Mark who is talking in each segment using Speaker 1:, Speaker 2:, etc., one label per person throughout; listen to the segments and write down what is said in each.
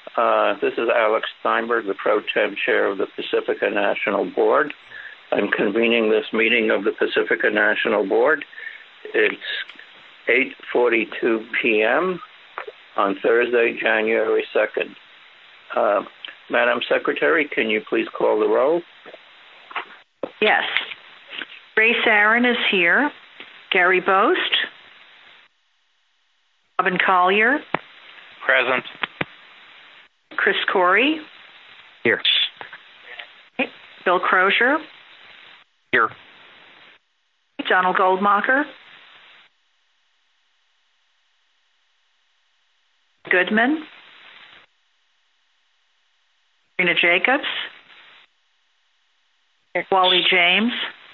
Speaker 1: This is Alex Steinberg, the Pro Tem Chair of the Pacifica National Board. I'm convening this meeting of the Pacifica National Board. It's 8:42 p.m. on Thursday, January 2nd. Madam Secretary, can you please call the roll?
Speaker 2: Yes. Grace Aaron is here. Gary Boast. Robin Collier.
Speaker 3: Present.
Speaker 2: Chris Corey.
Speaker 3: Here.
Speaker 2: Okay. Bill Crozier.
Speaker 3: Here.
Speaker 2: Donald Goldmacher. Goodman. Rena Jacobs. Wally James.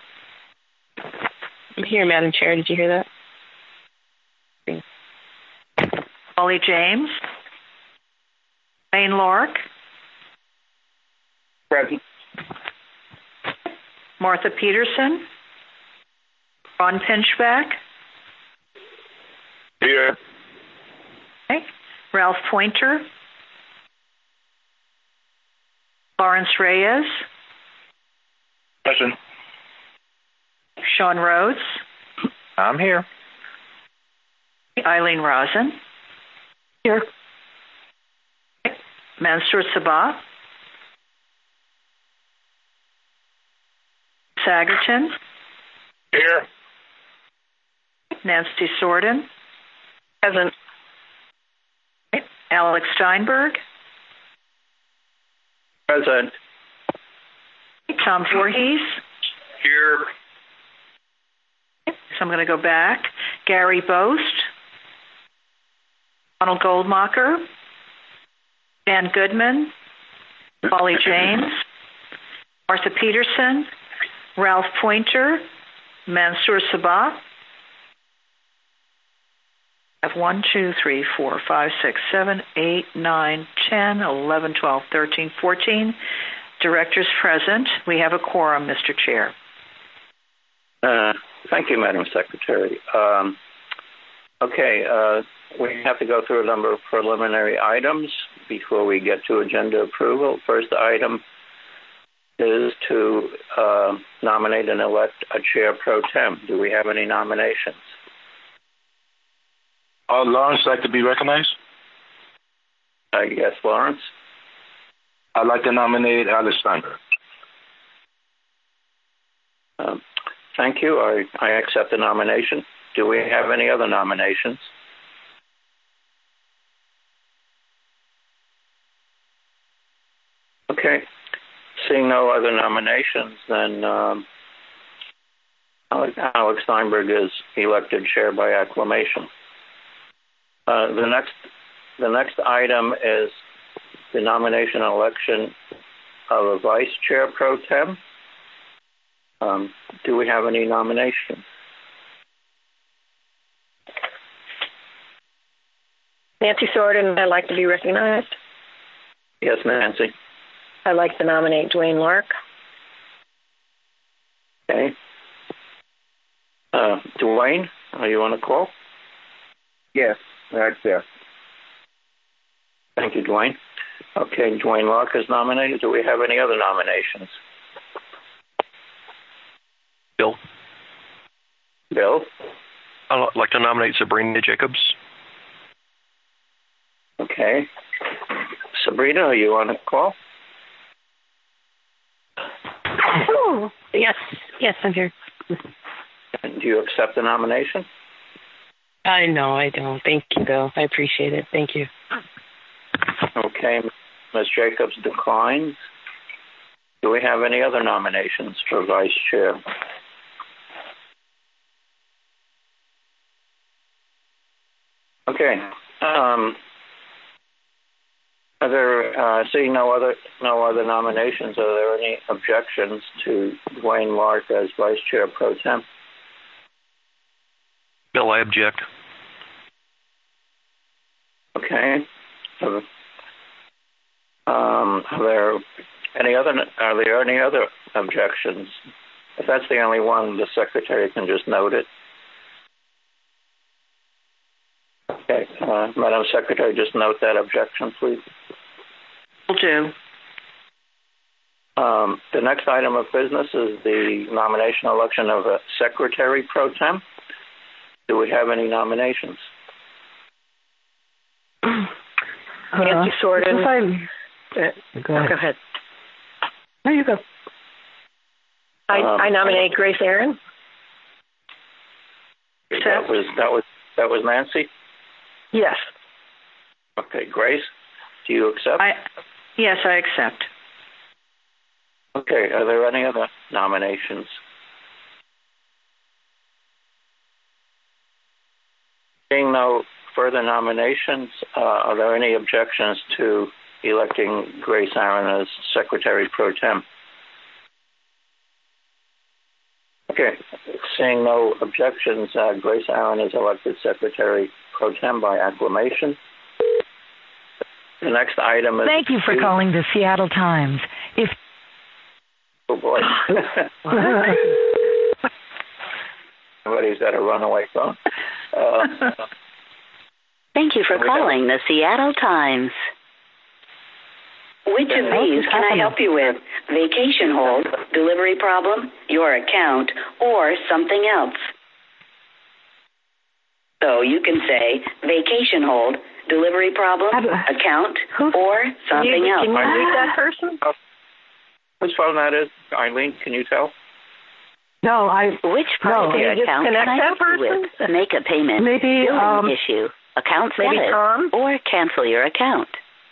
Speaker 4: I'm here, Madam Chair. Did you hear that?
Speaker 2: Wally James. Wayne Lork.
Speaker 3: Present.
Speaker 2: Martha Peterson. Ron Pinchback.
Speaker 3: Here.
Speaker 2: Okay. Ralph Pointer. Lawrence Reyes.
Speaker 3: Present.
Speaker 2: Sean Rhodes.
Speaker 3: I'm here.
Speaker 2: Eileen Rosen.
Speaker 4: Here.
Speaker 2: Mansour Sabah. Sagerton.
Speaker 3: Here.
Speaker 2: Nancy Sorden.
Speaker 4: Present.
Speaker 2: Alex Steinberg.
Speaker 1: Present.
Speaker 2: Tom Voorhees.
Speaker 3: Here.
Speaker 2: So I'm going to go back. Gary Boast. Donald Goldmacher. Dan Goodman. Wally James. Martha Peterson. Ralph Pointer. Mansour Sabah. I have 1, 2, 3, 4, 5, 6, 7, 8, 9, 10, 11, 12, 13, 14 directors present. We have a quorum, Mr. Chair.
Speaker 1: Thank you, Madam Secretary. We have to go through a number of preliminary items before we get to agenda approval. First item is to nominate and elect a chair pro tem. Do we have any nominations?
Speaker 3: Lawrence like to be recognized?
Speaker 1: Yes, Lawrence.
Speaker 3: I'd like to nominate Alex Steinberg.
Speaker 1: Thank you. I accept the nomination. Do we have any other nominations? Okay. Seeing no other nominations, then Alex Steinberg is elected chair by acclamation. The next item is the nomination and election of a vice chair pro tem. Do we have any nominations?
Speaker 4: Nancy Sorden, I'd like to be recognized.
Speaker 1: Yes, Nancy.
Speaker 4: I'd like to nominate Dwayne Lark.
Speaker 1: Okay. Dwayne, are you on the call?
Speaker 3: Yes, right there.
Speaker 1: Thank you, Dwayne. Okay, Dwayne Lark is nominated. Do we have any other nominations?
Speaker 5: Bill.
Speaker 1: Bill?
Speaker 5: I'd like to nominate Sabrina Jacobs.
Speaker 1: Okay. Sabrina, are you on the call?
Speaker 4: Oh, yes, I'm here.
Speaker 1: Do you accept the nomination?
Speaker 4: No, I don't. Thank you, Bill. I appreciate it. Thank you.
Speaker 1: Okay. Ms. Jacobs declines. Do we have any other nominations for vice chair? Okay. Are there, seeing no other nominations, are there any objections to Dwayne Lark as vice chair pro tem?
Speaker 5: Bill, I object.
Speaker 1: Okay. Are there any other objections? If that's the only one, the secretary can just note it. Okay. Madam Secretary, just note that objection, please.
Speaker 2: Will do.
Speaker 1: The next item of business is the nomination election of a secretary pro tem. Do we have any nominations?
Speaker 6: Nancy Sorden. Go ahead.
Speaker 7: There you go.
Speaker 6: I nominate Grace Aaron.
Speaker 1: That was Nancy?
Speaker 6: Yes.
Speaker 1: Okay, Grace, do you accept?
Speaker 2: Yes, I accept.
Speaker 1: Okay, are there any other nominations? Seeing no further nominations, are there any objections to electing Grace Aaron as Secretary Pro Tem? Okay, seeing no objections, Grace Aaron is elected Secretary Pro Tem by acclamation. The next item is...
Speaker 8: Thank you for calling the Seattle Times.
Speaker 1: Oh, boy. Somebody's got a runaway phone.
Speaker 9: Thank you for calling the Seattle Times. Which of these can I help you with? Vacation hold, delivery problem, your account, or something else? So you can say vacation hold, delivery problem, account, or something else.
Speaker 6: Can you read that person?
Speaker 1: Whose phone that is? Eileen, can you tell?
Speaker 7: No,
Speaker 9: Which part of your account can I help you with? Make a payment,
Speaker 7: maybe
Speaker 9: billing issue, account status,
Speaker 6: Tom?
Speaker 9: or cancel your account.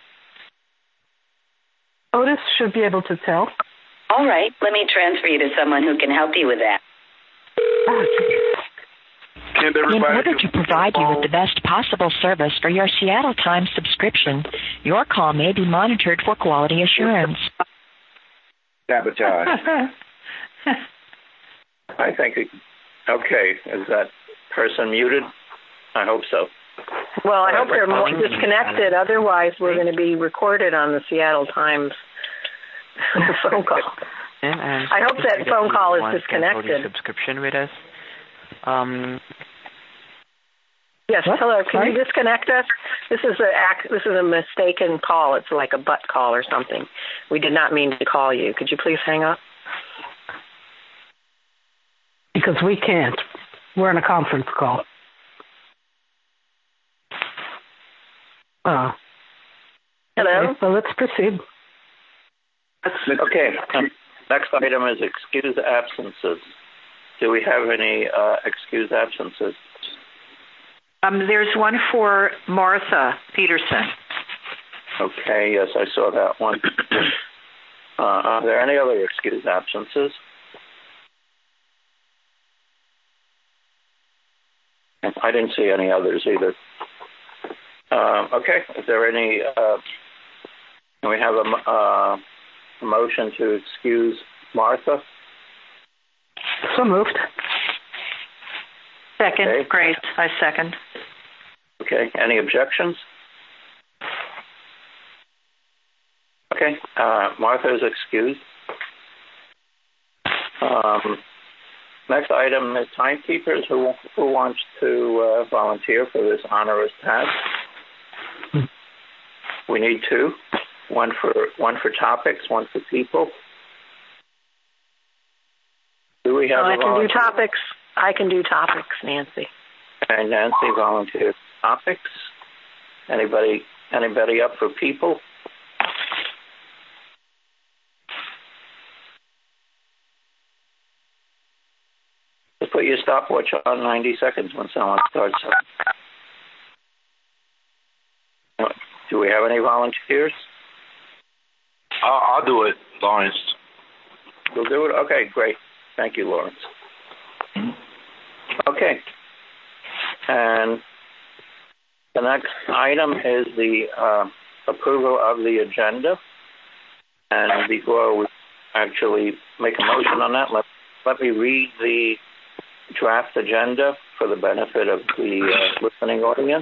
Speaker 7: Otis should be able to tell.
Speaker 9: All right, let me transfer you to someone who can help you with that.
Speaker 8: In order to provide you with the best possible service for your Seattle Times subscription, your call may be monitored for quality assurance.
Speaker 3: Sabotage.
Speaker 1: I think... Okay, is that person muted? I hope so.
Speaker 6: Well, I hope they're disconnected. Otherwise, we're going to be recorded on the Seattle Times phone call. I hope that phone call is disconnected.
Speaker 10: Subscription with us.
Speaker 6: Yes. Hello. Can you disconnect us? This is a mistaken call. It's like a butt call or something. We did not mean to call you. Could you please hang up?
Speaker 7: Because we can't. We're in a conference call.
Speaker 6: Hello.
Speaker 7: Okay, so let's proceed.
Speaker 1: Okay. Next item is excused absences. Do we have any excused absences?
Speaker 2: There's one for Martha Peterson.
Speaker 1: Okay, yes, I saw that one. Are there any other excused absences? I didn't see any others either. Okay, is there any... can we have a motion to excuse Martha?
Speaker 7: So moved.
Speaker 2: Second,
Speaker 1: Okay.
Speaker 2: Grace, I second.
Speaker 1: Okay, any objections? Okay, Martha is excused. Next item is timekeepers. Who wants to volunteer for this onerous task? We need two. One for topics, one for people. Do we have?
Speaker 6: I can do topics, Nancy.
Speaker 1: And Nancy volunteers topics. Anybody up for people? Just put your stopwatch on 90 seconds when someone starts. Do we have any volunteers?
Speaker 3: I'll do it, Lawrence.
Speaker 1: You'll do it? Okay, great. Thank you, Lawrence. Okay. And the next item is the approval of the agenda. And before we actually make a motion on that, let me read the draft agenda for the benefit of the listening audience.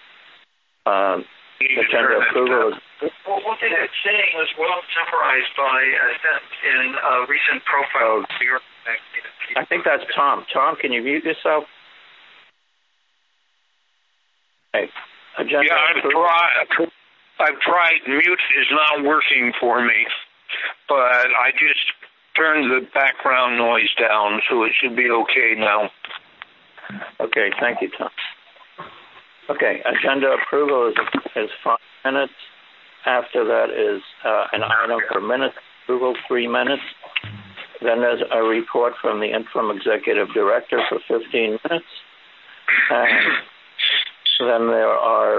Speaker 1: Agenda approval is...
Speaker 11: Well, one thing it's saying was well summarized by a sentence in a recent profile of your...
Speaker 1: I think that's Tom. Tom, can you mute yourself? Hey, agenda approval.
Speaker 10: I've tried. Mute is not working for me, but I just turned the background noise down, so it should be okay now.
Speaker 1: Okay, thank you, Tom. Okay, agenda approval is 5 minutes. After that is an item for minutes approval, 3 minutes. Then there's a report from the interim executive director for 15 minutes. And then there are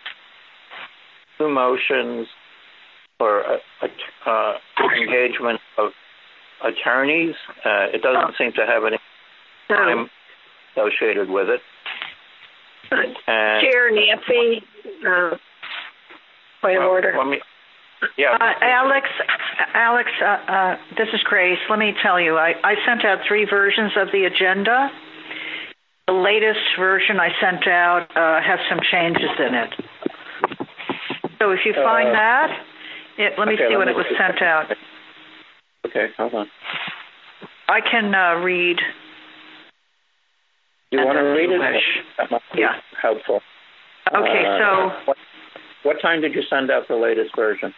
Speaker 1: 2 motions for engagement of attorneys. It doesn't seem to have any time associated with it.
Speaker 6: Chair Nancy, point of order.
Speaker 2: Alex, this is Grace. Let me tell you, I sent out 3 versions of the agenda. The latest version I sent out has some changes in it. So if you find that, let me see when it was sent out.
Speaker 1: Okay, hold on.
Speaker 2: I can read.
Speaker 1: You want to read it? That might be helpful.
Speaker 2: Okay, so...
Speaker 1: What time did you send out the latest version?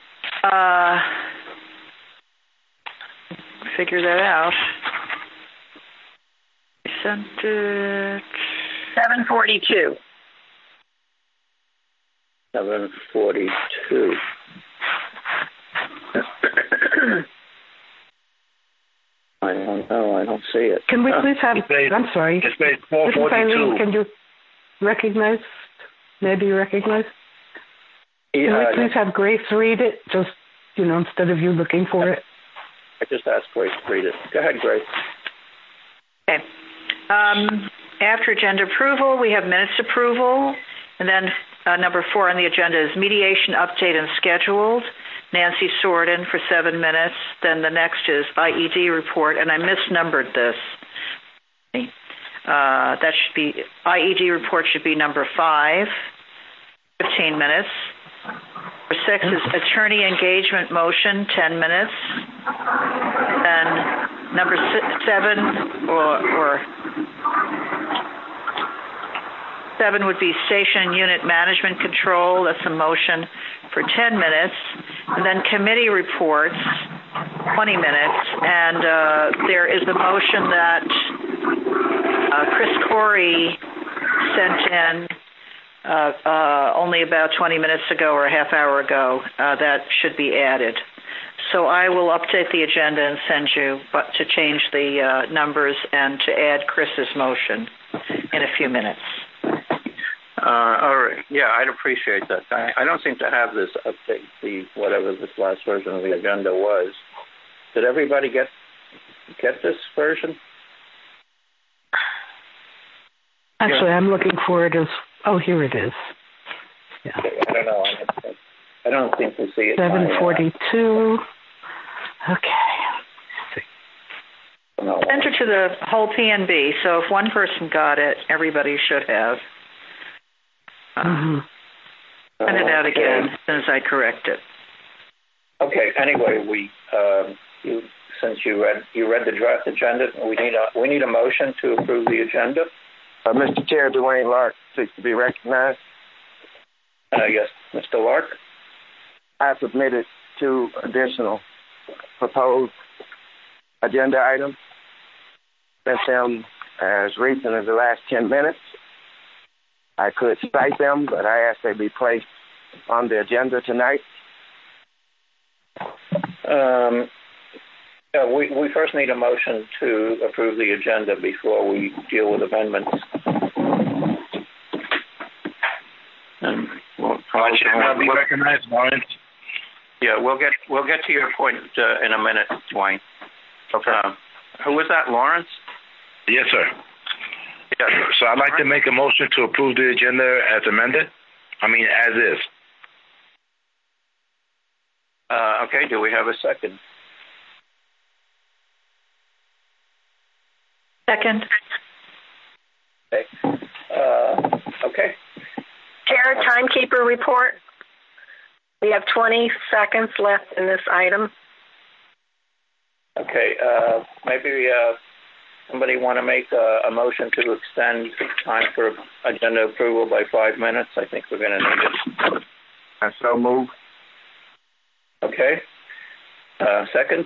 Speaker 2: Figure that out. I sent it...
Speaker 6: 7:42.
Speaker 1: 7:42. I don't know. I don't see it.
Speaker 7: Can we please have... I'm sorry.
Speaker 3: It's page 442.
Speaker 7: Can you recognize? Maybe recognize? Can we please have Grace read it, just, instead of you looking for it?
Speaker 1: I just asked Grace to read it. Go ahead, Grace.
Speaker 2: Okay. After agenda approval, we have minutes approval. And then number 4 on the agenda is mediation update and scheduled. Nancy Sorden for 7 minutes. Then the next is IED report, and I misnumbered this. That should be, IED report should be number 5, 15 minutes. Number 6 is attorney engagement motion, 10 minutes. Then number 7 or 7 would be station unit management control. That's a motion for 10 minutes. And then committee reports, 20 minutes. And there is a motion that Chris Corey sent in only about 20 minutes ago or a half hour ago. That should be added. So I will update the agenda and send you to change the numbers and to add Chris's motion in a few minutes.
Speaker 1: All right. Yeah, I'd appreciate that. I don't seem to have this update, whatever this last version of the agenda was. Did everybody get this version?
Speaker 7: Actually, I'm looking for it as... Oh, here it is. Yeah.
Speaker 1: Okay, I don't know. I don't think we see it.
Speaker 7: 7:42. Okay.
Speaker 2: Enter to the whole PNB. So if one person got it, everybody should have. Send it out again as soon as I correct it.
Speaker 1: Okay. Anyway, since you read the draft agenda, we need a motion to approve the agenda.
Speaker 3: Mr. Chair, Dwayne Lark seeks to be recognized.
Speaker 1: Yes, Mr. Lark.
Speaker 3: I submitted 2 additional proposed agenda items. Sent them as recent as the last 10 minutes. I could cite them, but I ask they be placed on the agenda tonight.
Speaker 1: We first need a motion to approve the agenda before we deal with amendments.
Speaker 3: I'll be recognized, Lawrence.
Speaker 1: Yeah, we'll get to your point in a minute, Dwayne.
Speaker 3: Okay.
Speaker 1: Who was that, Lawrence?
Speaker 3: Yes, sir.
Speaker 1: Yeah.
Speaker 3: So I'd like to make a motion to approve the agenda as amended. As is.
Speaker 1: Okay. Do we have a second?
Speaker 2: Second.
Speaker 1: Okay. Okay.
Speaker 6: Chair, timekeeper report. We have 20 seconds left in this item.
Speaker 1: Okay. Maybe somebody want to make a motion to extend time for agenda approval by 5 minutes? I think we're going to need it.
Speaker 3: I so move.
Speaker 1: Okay. Second?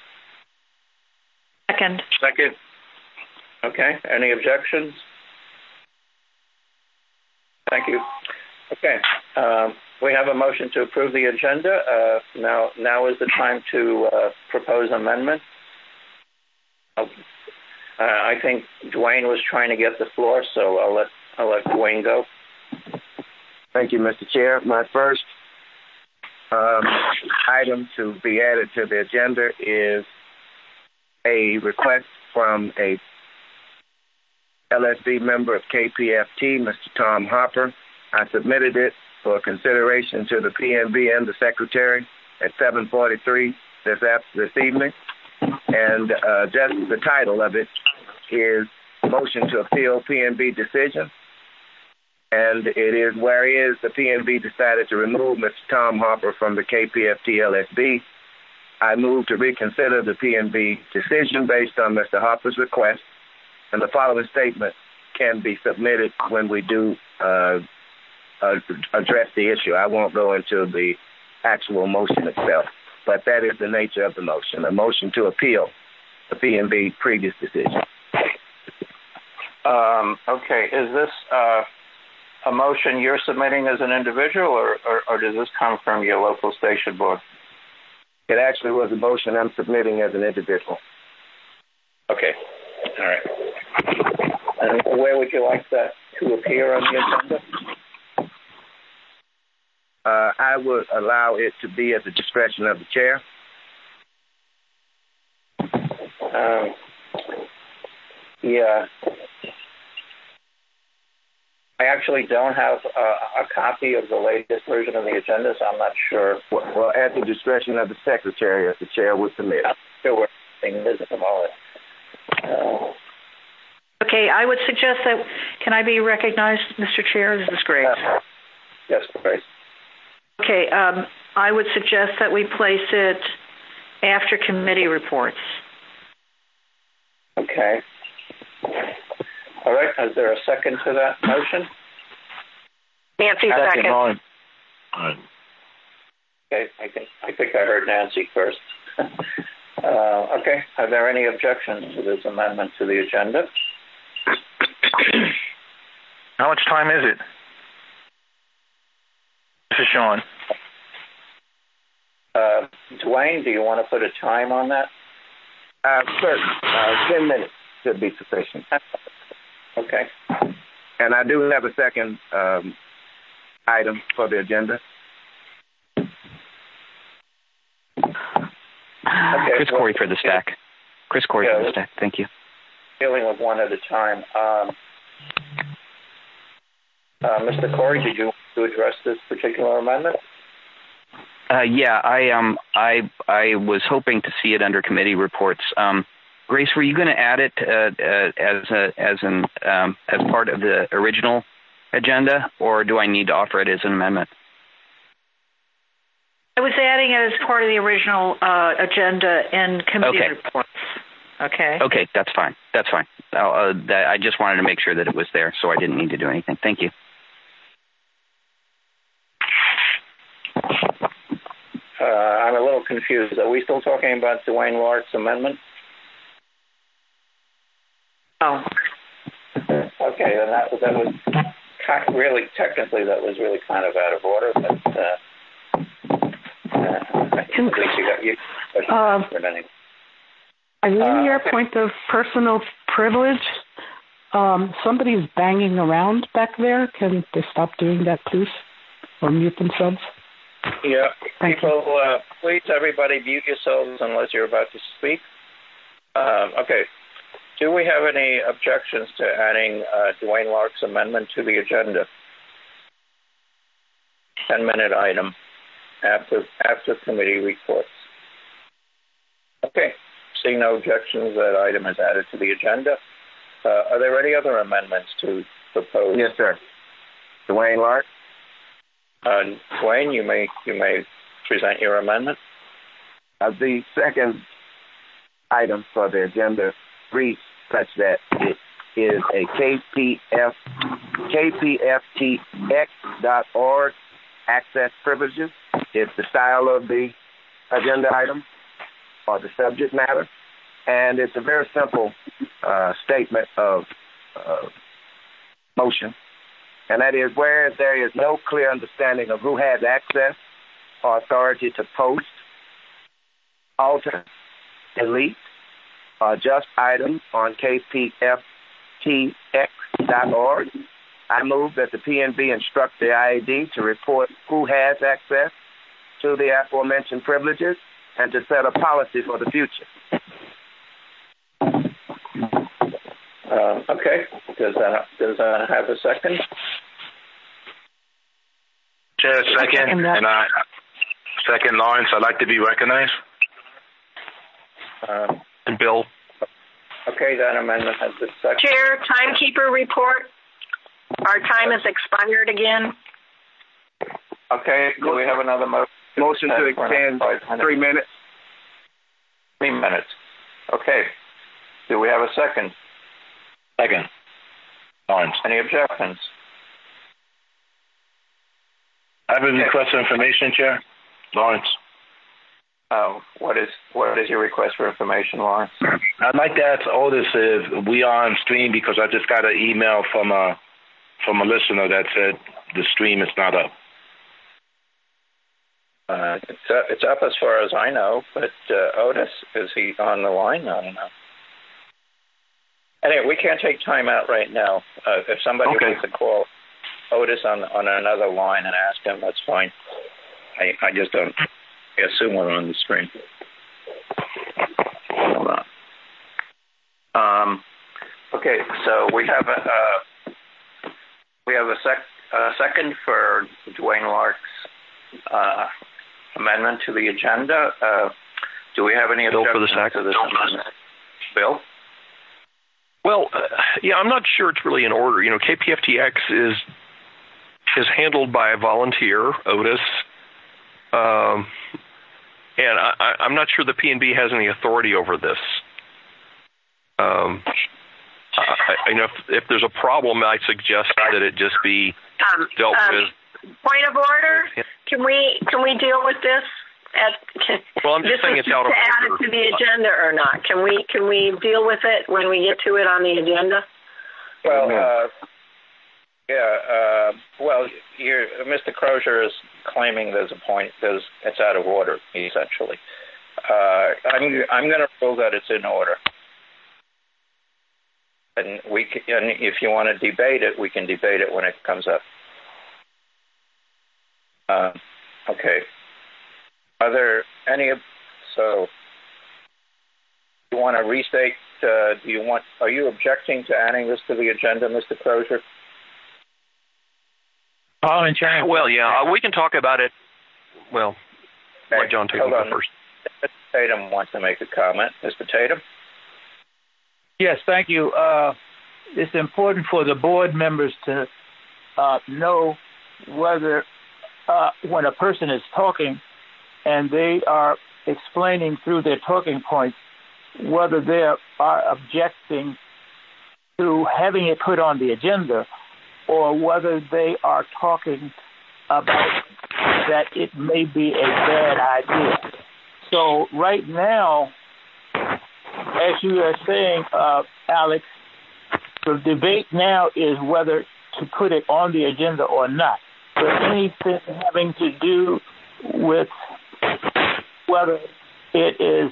Speaker 2: Second.
Speaker 1: Okay. Any objections? Thank you. Okay. We have a motion to approve the agenda. Now is the time to propose amendment. I think Dwayne was trying to get the floor, so I'll let Dwayne go.
Speaker 3: Thank you, Mr. Chair. My first item to be added to the agenda is a request from a LSB member of KPFT, Mr. Tom Hopper. I submitted it for consideration to the PNB and the Secretary at 7:43 this evening. And just the title of it is Motion to Appeal PNB Decision. And it is whereas the PNB decided to remove Mr. Tom Hopper from the KPFT LSB, I move to reconsider the PNB decision based on Mr. Hopper's request, and the following statement can be submitted when we do address the issue. I won't go into the actual motion itself, but that is the nature of the motion, a motion to appeal the PNB previous decision.
Speaker 1: Okay, is this a motion you're submitting as an individual, or does this come from your local station board?
Speaker 3: It actually was a motion I'm submitting as an individual.
Speaker 1: Okay, all right. And where would you like that to appear on the agenda?
Speaker 3: I would allow it to be at the discretion of the chair.
Speaker 1: Yeah. I actually don't have a copy of the latest version of the agenda, so I'm not sure.
Speaker 3: Well, at the discretion of the secretary, as the chair would permit.
Speaker 1: I'm sure we're seeing this at the moment.
Speaker 2: Okay, I would suggest that, can I be recognized, Mr. Chair? This is Grace.
Speaker 1: Yes, Grace.
Speaker 2: Okay, I would suggest that we place it after committee reports.
Speaker 1: Okay. All right, is there a second to that motion?
Speaker 6: Nancy, second.
Speaker 1: Okay, I think I heard Nancy first. Okay, are there any objections to this amendment to the agenda?
Speaker 12: How much time is it? This is Sean.
Speaker 1: Dwayne, do you want to put a time on that?
Speaker 3: Certainly. 10 minutes should be sufficient.
Speaker 1: Okay.
Speaker 3: And I do have a second item for the agenda.
Speaker 1: Okay,
Speaker 13: Chris Corey for the stack. Chris Corey for the stack. Thank you.
Speaker 1: Dealing with one at a time. Mr. Corey, did you want to address this particular amendment?
Speaker 13: Yeah, I was hoping to see it under committee reports. Grace, were you going to add it as part of the original agenda, or do I need to offer it as an amendment?
Speaker 2: I was adding it as part of the original agenda in committee reports. Okay.
Speaker 13: Okay, that's fine. That's fine. I just wanted to make sure that it was there, so I didn't need to do anything. Thank you.
Speaker 1: I'm a little confused. Are we still talking about Dwayne Lark's amendment?
Speaker 2: Oh.
Speaker 1: Okay, then that was really, technically, that was really kind of out of order, but I think you got
Speaker 7: Eileen, your point of personal privilege, somebody's banging around back there. Can they stop doing that, please? Or mute themselves?
Speaker 1: Yeah. People, please, everybody, mute yourselves unless you're about to speak. Okay. Do we have any objections to adding Dwayne Lark's amendment to the agenda? 10-minute item after committee reports. Okay. Seeing no objections, that item is added to the agenda. Are there any other amendments to propose?
Speaker 3: Yes, sir. Dwayne Lark.
Speaker 1: Dwayne, you may present your amendment.
Speaker 3: The second item for the agenda reads such that it is a KPFTX.org access privileges is the style of the agenda item or the subject matter. And it's a very simple statement of motion. And that is, whereas there is no clear understanding of who has access or authority to post, alter, delete, or adjust items on kpftx.org, I move that the PNB instruct the IAD to report who has access to the aforementioned privileges and to set a policy for the future.
Speaker 1: Okay. Does that have a second?
Speaker 12: Chair, second. And I second Lawrence. I'd like to be recognized.
Speaker 5: And Bill.
Speaker 1: Okay, that amendment has been seconded.
Speaker 6: Chair, timekeeper report. Our time has expired again.
Speaker 1: Okay, do we have another motion?
Speaker 3: Motion to extend 3 minutes.
Speaker 1: 3 minutes. Okay. Do we have a second?
Speaker 12: Second. Lawrence.
Speaker 1: Any objections?
Speaker 12: I have a request for information, Chair. Lawrence.
Speaker 1: What is your request for information, Lawrence?
Speaker 12: I'd like to ask Otis if we are on stream, because I just got an email from a listener that said the stream is not up.
Speaker 1: It's up as far as I know, but Otis, is he on the line? I don't know. Anyway, we can't take time out right now. If somebody wants to call Otis on another line and ask him, that's fine. I just don't assume we're on the screen. Hold on. Okay, so we have a second for Dwayne Lark's amendment to the agenda. Do we have any objections to this amendment? Bill?
Speaker 5: Well, I'm not sure it's really in order. KPFTX is handled by a volunteer, Otis, and I'm not sure the PNB has any authority over this. If there's a problem, I suggest that it just be dealt with.
Speaker 6: Point of order. Can we deal with this?
Speaker 5: Well, I'm just saying it's out of order.
Speaker 6: To add it to the agenda or not? Can we deal with it when we get to it on the agenda?
Speaker 1: Well, well, Mr. Crozier is claiming there's a point. It's out of order, essentially. I'm going to rule that it's in order, and if you want to debate it, we can debate it when it comes up. Okay. Are there any? So, you want to restate? Are you objecting to adding this to the agenda, Mr. Crozier?
Speaker 5: Well, yeah, we can talk about it. Well, let John take it first.
Speaker 1: Mr. Tatum wants to make a comment. Mr. Tatum?
Speaker 14: Yes, thank you. It's important for the board members to know whether when a person is talking and they are explaining through their talking points whether they are objecting to having it put on the agenda, or whether they are talking about that it may be a bad idea. So right now, as you are saying, Alex, the debate now is whether to put it on the agenda or not. But anything having to do with whether it is,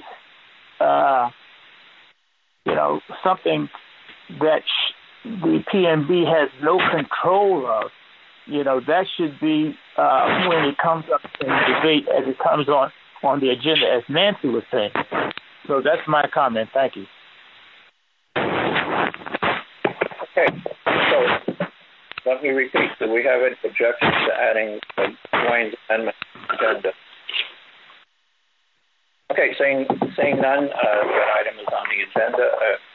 Speaker 14: something that the PNB has no control of, that should be when it comes up in the debate as it comes on the agenda, as Nancy was saying. So that's my comment. Thank you.
Speaker 1: Okay. So let me repeat. Do we have any objections to adding Dwayne's amendment to the agenda? Okay, saying none, that item is on the agenda.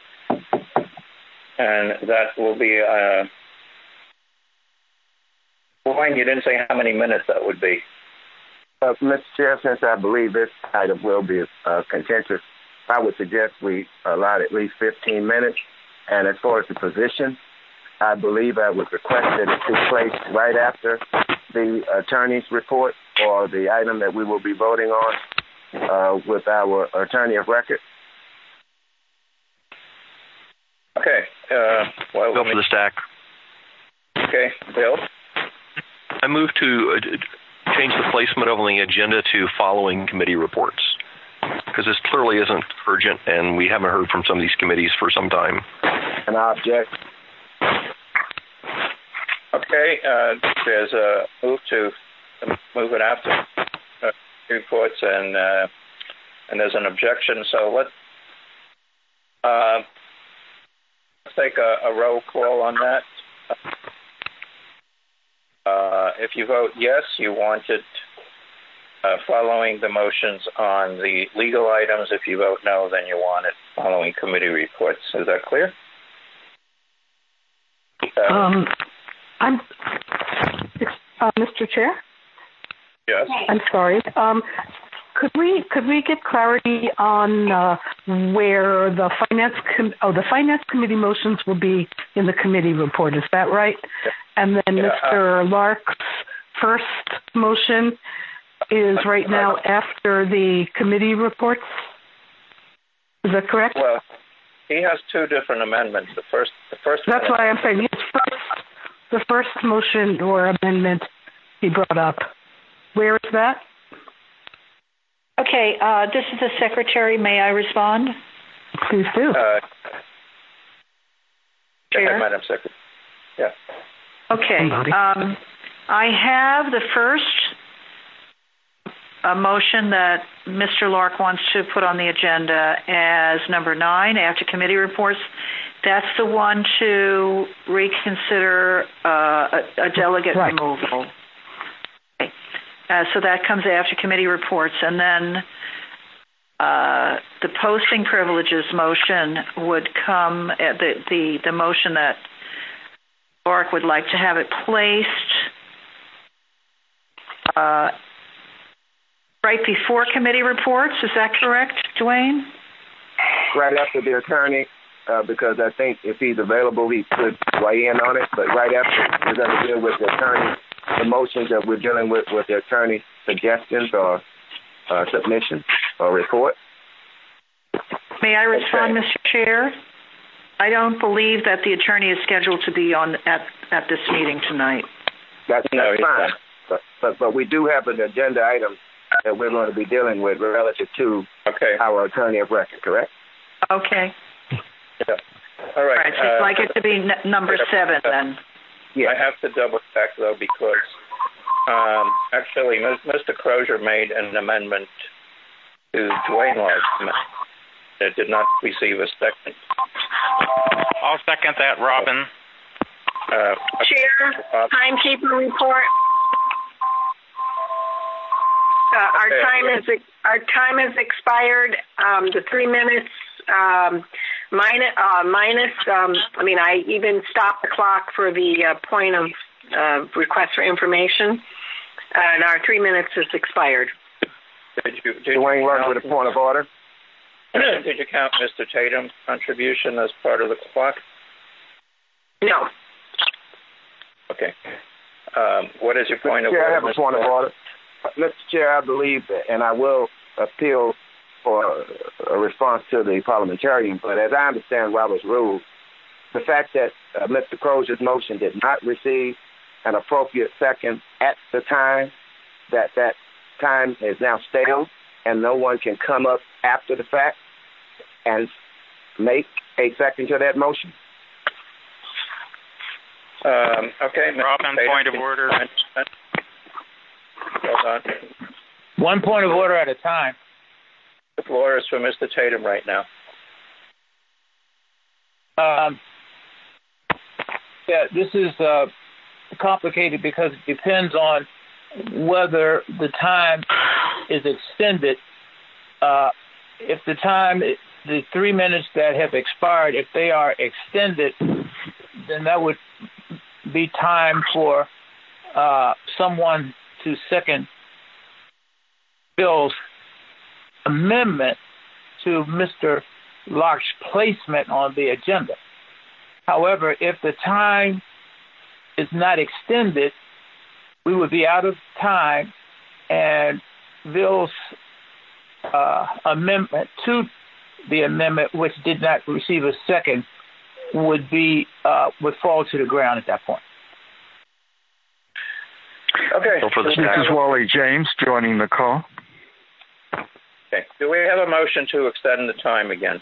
Speaker 1: And that will be, Dwayne, you didn't say how many minutes that would be.
Speaker 3: Mr. Chair, since I believe this item will be contentious, I would suggest we allot at least 15 minutes. And as far as the position, I believe I would request that it take place right after the attorney's report or the item that we will be voting on with our attorney of record?
Speaker 1: Okay.
Speaker 5: Well, go for the stack.
Speaker 1: Okay, Bill?
Speaker 5: I move to change the placement of the agenda to following committee reports, because this clearly isn't urgent, and we haven't heard from some of these committees for some time.
Speaker 3: And I object.
Speaker 1: Okay, there's a move to move it after reports, and there's an objection. So let's take a roll call on that. If you vote yes, you want it following the motions on the legal items. If you vote no, then you want it following committee reports. Is that clear?
Speaker 7: Mr. Chair?
Speaker 1: Yes.
Speaker 7: I'm sorry. Could we get clarity on where the finance committee motions will be in the committee report? Is that right?
Speaker 1: Yeah.
Speaker 7: And then Mr. Lark's first motion is right now after the committee reports. Is that correct?
Speaker 1: Well, he has two different amendments. The first.
Speaker 7: That's why I'm saying the first motion or amendment he brought up. Where is that?
Speaker 2: Okay, this is the secretary. May I respond?
Speaker 7: Please do.
Speaker 2: Chair?
Speaker 1: Madam Secretary. Yeah.
Speaker 2: Okay. I have the first motion that Mr. Lark wants to put on the agenda as number 9 after committee reports. That's the one to reconsider a delegate removal. Okay. So that comes after committee reports. And then the posting privileges motion would come at the motion that Lark would like to have it placed right before committee reports. Is that correct, Dwayne?
Speaker 3: Right after the attorney, because I think if he's available, he could weigh in on it. But right after, we're going to deal with the attorney, the motions that we're dealing with the attorney suggestions or submissions or report.
Speaker 2: May I respond, Mr. Chair? I don't believe that the attorney is scheduled to be on at this meeting tonight.
Speaker 3: That's fine. But we do have an agenda item that we're going to be dealing with relative to our attorney of record, correct?
Speaker 2: Okay.
Speaker 1: Yeah. All right.
Speaker 2: So I'd like it to be number 7 then.
Speaker 1: Yeah. I have to double check though, because actually Mr. Crozier made an amendment to Dwayne Lark's amendment. It did not receive a second.
Speaker 15: I'll second that, Robin.
Speaker 6: Chair, timekeeper report. Our time has expired. The 3 minutes minus. I even stopped the clock for the point of request for information, and our 3 minutes has expired.
Speaker 3: Dwayne Lark with a point of order.
Speaker 1: Did you count Mr. Tatum's contribution as part of the clock?
Speaker 6: No.
Speaker 1: Okay. What is your point of order?
Speaker 3: I have a point of order. Mr. Chair, I believe, and I will appeal for a response to the parliamentarian, but as I understand Robert's rules, the fact that Mr. Crozier's motion did not receive an appropriate second at the time, that time is now stale, and no one can come up after the fact and make a second to that motion.
Speaker 1: Okay,
Speaker 15: Robin, point of order.
Speaker 1: Hold on.
Speaker 14: One point of order at a time.
Speaker 1: The floor is for Mr. Tatum right now.
Speaker 14: This is complicated because it depends on whether the time is extended. If the 3 minutes that have expired, if they are extended, then that would be time for someone to second Bill's amendment to Mr. Lark's placement on the agenda. However, if the time is not extended, we would be out of time, and Bill's amendment to the amendment, which did not receive a second, would fall to the ground at that point.
Speaker 16: Okay. This is Wally James joining the call.
Speaker 1: Okay. Do we have a motion to extend the time again?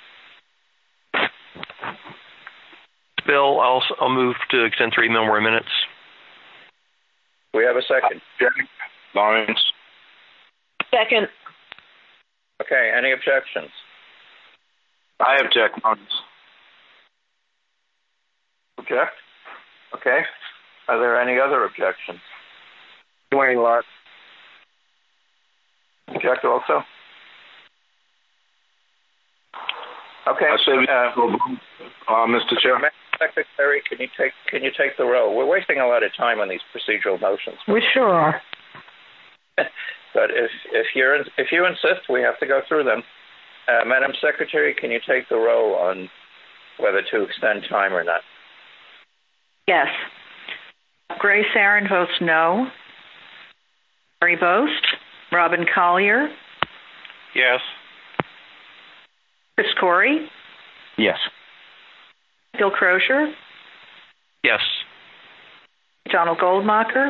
Speaker 5: Bill, I'll move to extend 3 more minutes.
Speaker 1: We have a second.
Speaker 12: Lawrence.
Speaker 6: Second.
Speaker 1: Okay. Any objections?
Speaker 12: I object, Lawrence.
Speaker 1: Object? Okay. Are there any other objections?
Speaker 3: Dwayne Lark.
Speaker 1: Object also? Okay.
Speaker 12: I say Mr. Chair.
Speaker 1: Secretary, can you take the roll? We're wasting a lot of time on these procedural motions.
Speaker 7: We sure are.
Speaker 1: But if you insist, we have to go through them. Madam Secretary, can you take the roll on whether to extend time or not?
Speaker 2: Yes. Grace Aaron votes no. Mary Boast. Robin Collier.
Speaker 15: Yes.
Speaker 2: Chris Corey.
Speaker 13: Yes.
Speaker 2: Bill Crozier.
Speaker 5: Yes.
Speaker 2: Donald Goldmacher.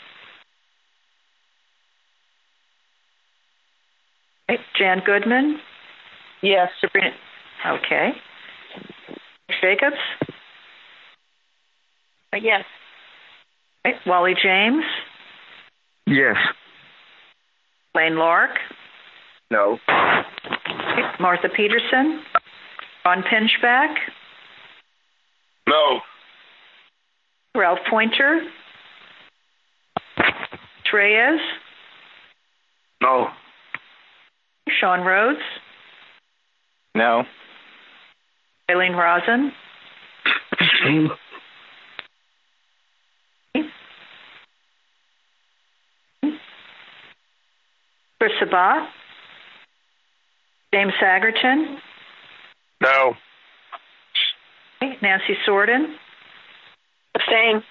Speaker 2: Okay. Jan Goodman.
Speaker 6: Yes.
Speaker 2: Sabrina. Okay. Jacobs.
Speaker 6: Yes.
Speaker 2: Okay. Wally James.
Speaker 16: Yes.
Speaker 2: Lane Lark.
Speaker 3: No.
Speaker 2: Okay. Martha Peterson. Ron Pinchback.
Speaker 12: No.
Speaker 2: Ralph Pointer. Reyes.
Speaker 12: No.
Speaker 2: Sean Rhodes.
Speaker 13: No.
Speaker 2: Eileen Rosen. Chris Sabat. James Sagerton.
Speaker 12: No.
Speaker 2: Nancy Sorden.
Speaker 6: Abstain.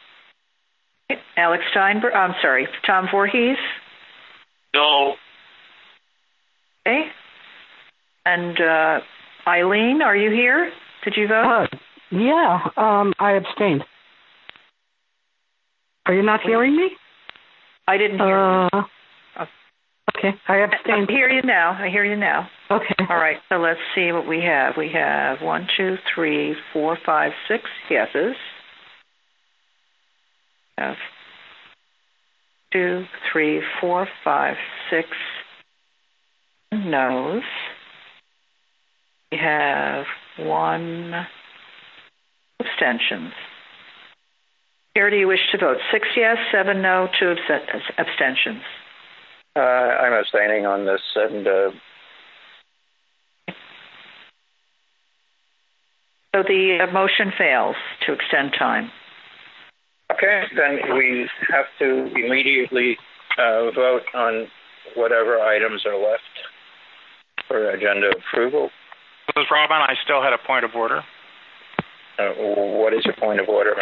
Speaker 2: Alex Steinberg. I'm sorry. Tom Voorhees.
Speaker 10: No.
Speaker 2: Okay. And Eileen, are you here? Did you vote?
Speaker 7: Yeah. I abstained. Are you not hearing me?
Speaker 2: I didn't hear you.
Speaker 7: Okay. I abstained.
Speaker 2: I hear you now.
Speaker 7: Okay.
Speaker 2: All right. So let's see what we have. We have 1, 2, 3, 4, 5, 6 yeses. We have 2, 3, 4, 5, 6 no's. We have 1 abstentions. Here, do you wish to vote? 6 yes, 7 no, 2 abstentions.
Speaker 1: I'm abstaining on this, and
Speaker 2: so the motion fails to extend time.
Speaker 1: Okay, then we have to immediately vote on whatever items are left for agenda approval.
Speaker 15: This is Robin. I still had a point of order.
Speaker 1: What is your point of order?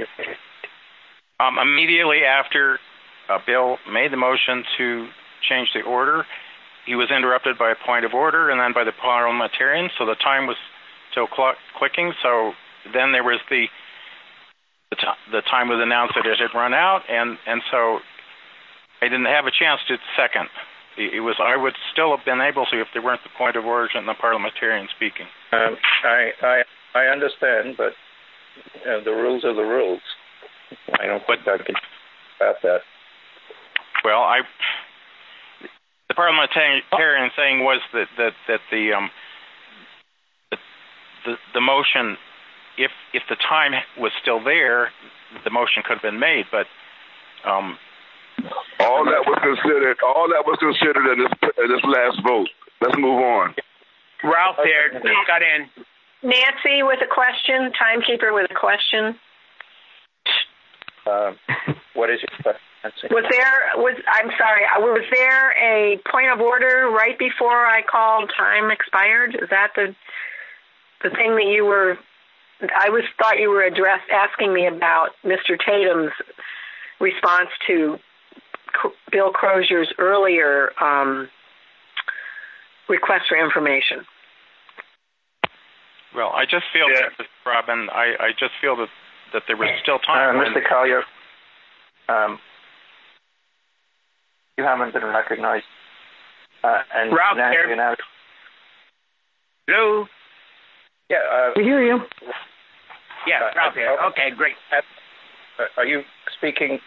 Speaker 15: Immediately after Bill made the motion to change the order, he was interrupted by a point of order and then by the parliamentarian, so the time was still clicking. So then there was the time was announced that it had run out, and so I didn't have a chance to second. I would still have been able to if there weren't the point of order and the parliamentarian speaking.
Speaker 1: I understand, but the rules are the rules. I don't think I can about that.
Speaker 15: Well, the parliamentarian thing was that the motion, if the time was still there, the motion could have been made, but
Speaker 12: all that was considered in this last vote. Let's move on.
Speaker 17: Ralph there got in.
Speaker 6: Nancy with a question. Timekeeper with a question.
Speaker 1: What is your question, Nancy?
Speaker 6: Was there a point of order right before I called time expired? Is that the thing that you were? I thought you were asking me about Mr. Tatum's response to Bill Crozier's earlier request for information.
Speaker 15: Well, I just feel, Robin, I just feel that there was still time.
Speaker 1: Mr. Collier, you haven't been recognized. And
Speaker 17: Ralph here. Hello?
Speaker 1: Yeah.
Speaker 7: We hear you.
Speaker 17: Yeah, Ralph here. Okay, great.
Speaker 1: Are you speaking?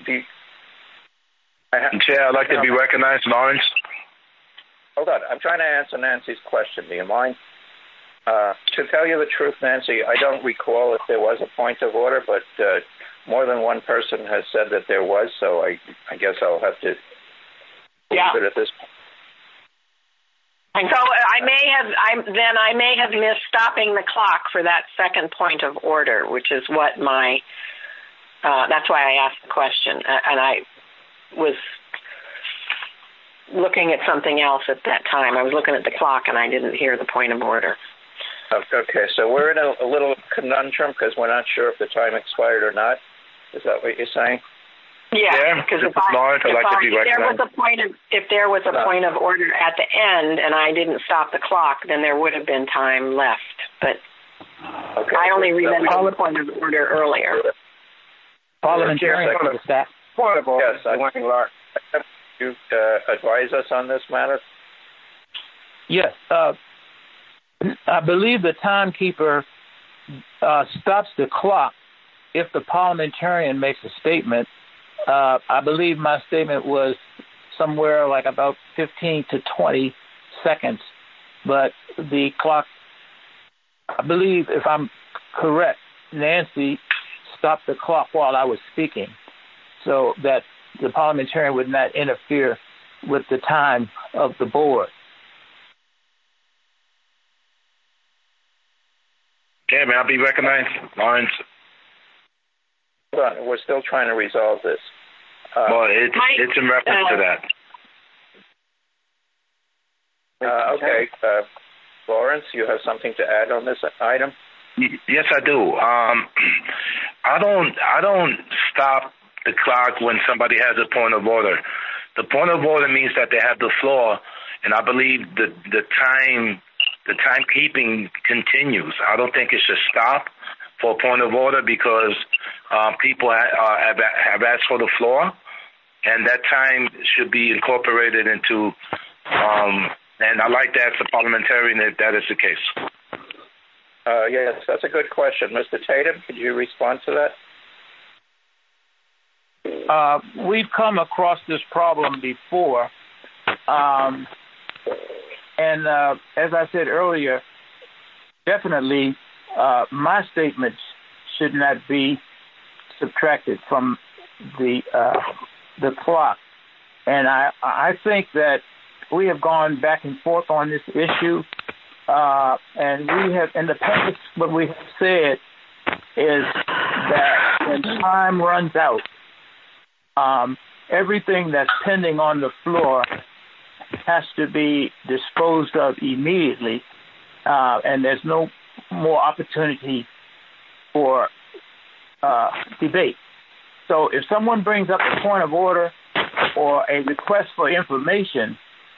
Speaker 12: Chair, I'd like to be recognized, Lawrence.
Speaker 1: Hold on. I'm trying to answer Nancy's question. Do you mind? To tell you the truth, Nancy, I don't recall if there was a point of order, but more than one person has said that there was, so I guess I'll have to leave it at this point.
Speaker 6: So I may have missed stopping the clock for that second point of order, which is what that's why I asked the question. And I was looking at something else at that time. I was looking at the clock and I didn't hear the point of order.
Speaker 1: Okay, so we're in a little conundrum because we're not sure if the time expired or not. Is that what you're saying?
Speaker 6: Yeah, because if there was a point of order at the end and I didn't stop the clock, then there would have been time left. But I only remember the point of order earlier.
Speaker 14: Parliamentarian staff.
Speaker 1: Yes, I want you advise us on this matter.
Speaker 14: Yes, I believe the timekeeper stops the clock if the parliamentarian makes a statement. I believe my statement was somewhere like about 15 to 20 seconds, but the clock, I believe, if I'm correct, Nancy stopped the clock while I was speaking so that the parliamentarian would not interfere with the time of the board.
Speaker 12: Okay, may I be recognized, Lawrence?
Speaker 1: Hold on, we're still trying to resolve this.
Speaker 12: Well, it's in reference to that.
Speaker 1: Okay, Lawrence, you have something to add on this item?
Speaker 12: Yes, I do. I don't stop the clock when somebody has a point of order. The point of order means that they have the floor, and I believe the timekeeping continues. I don't think it should stop for a point of order because people have asked for the floor, and that time should be incorporated into. And I'd like to ask the parliamentarian if that is the case.
Speaker 1: Yes, that's a good question. Mr. Tatum, could you respond to
Speaker 14: that? We've come across this problem before. And as I said earlier, definitely my statements should not be subtracted from the clock. And I think that we have gone back and forth on this issue. And we have, in the past, what we have said is that when time runs out, everything that's pending on the floor has to be disposed of immediately, and there's no more opportunity for debate. So if someone brings up a point of order or a request for information,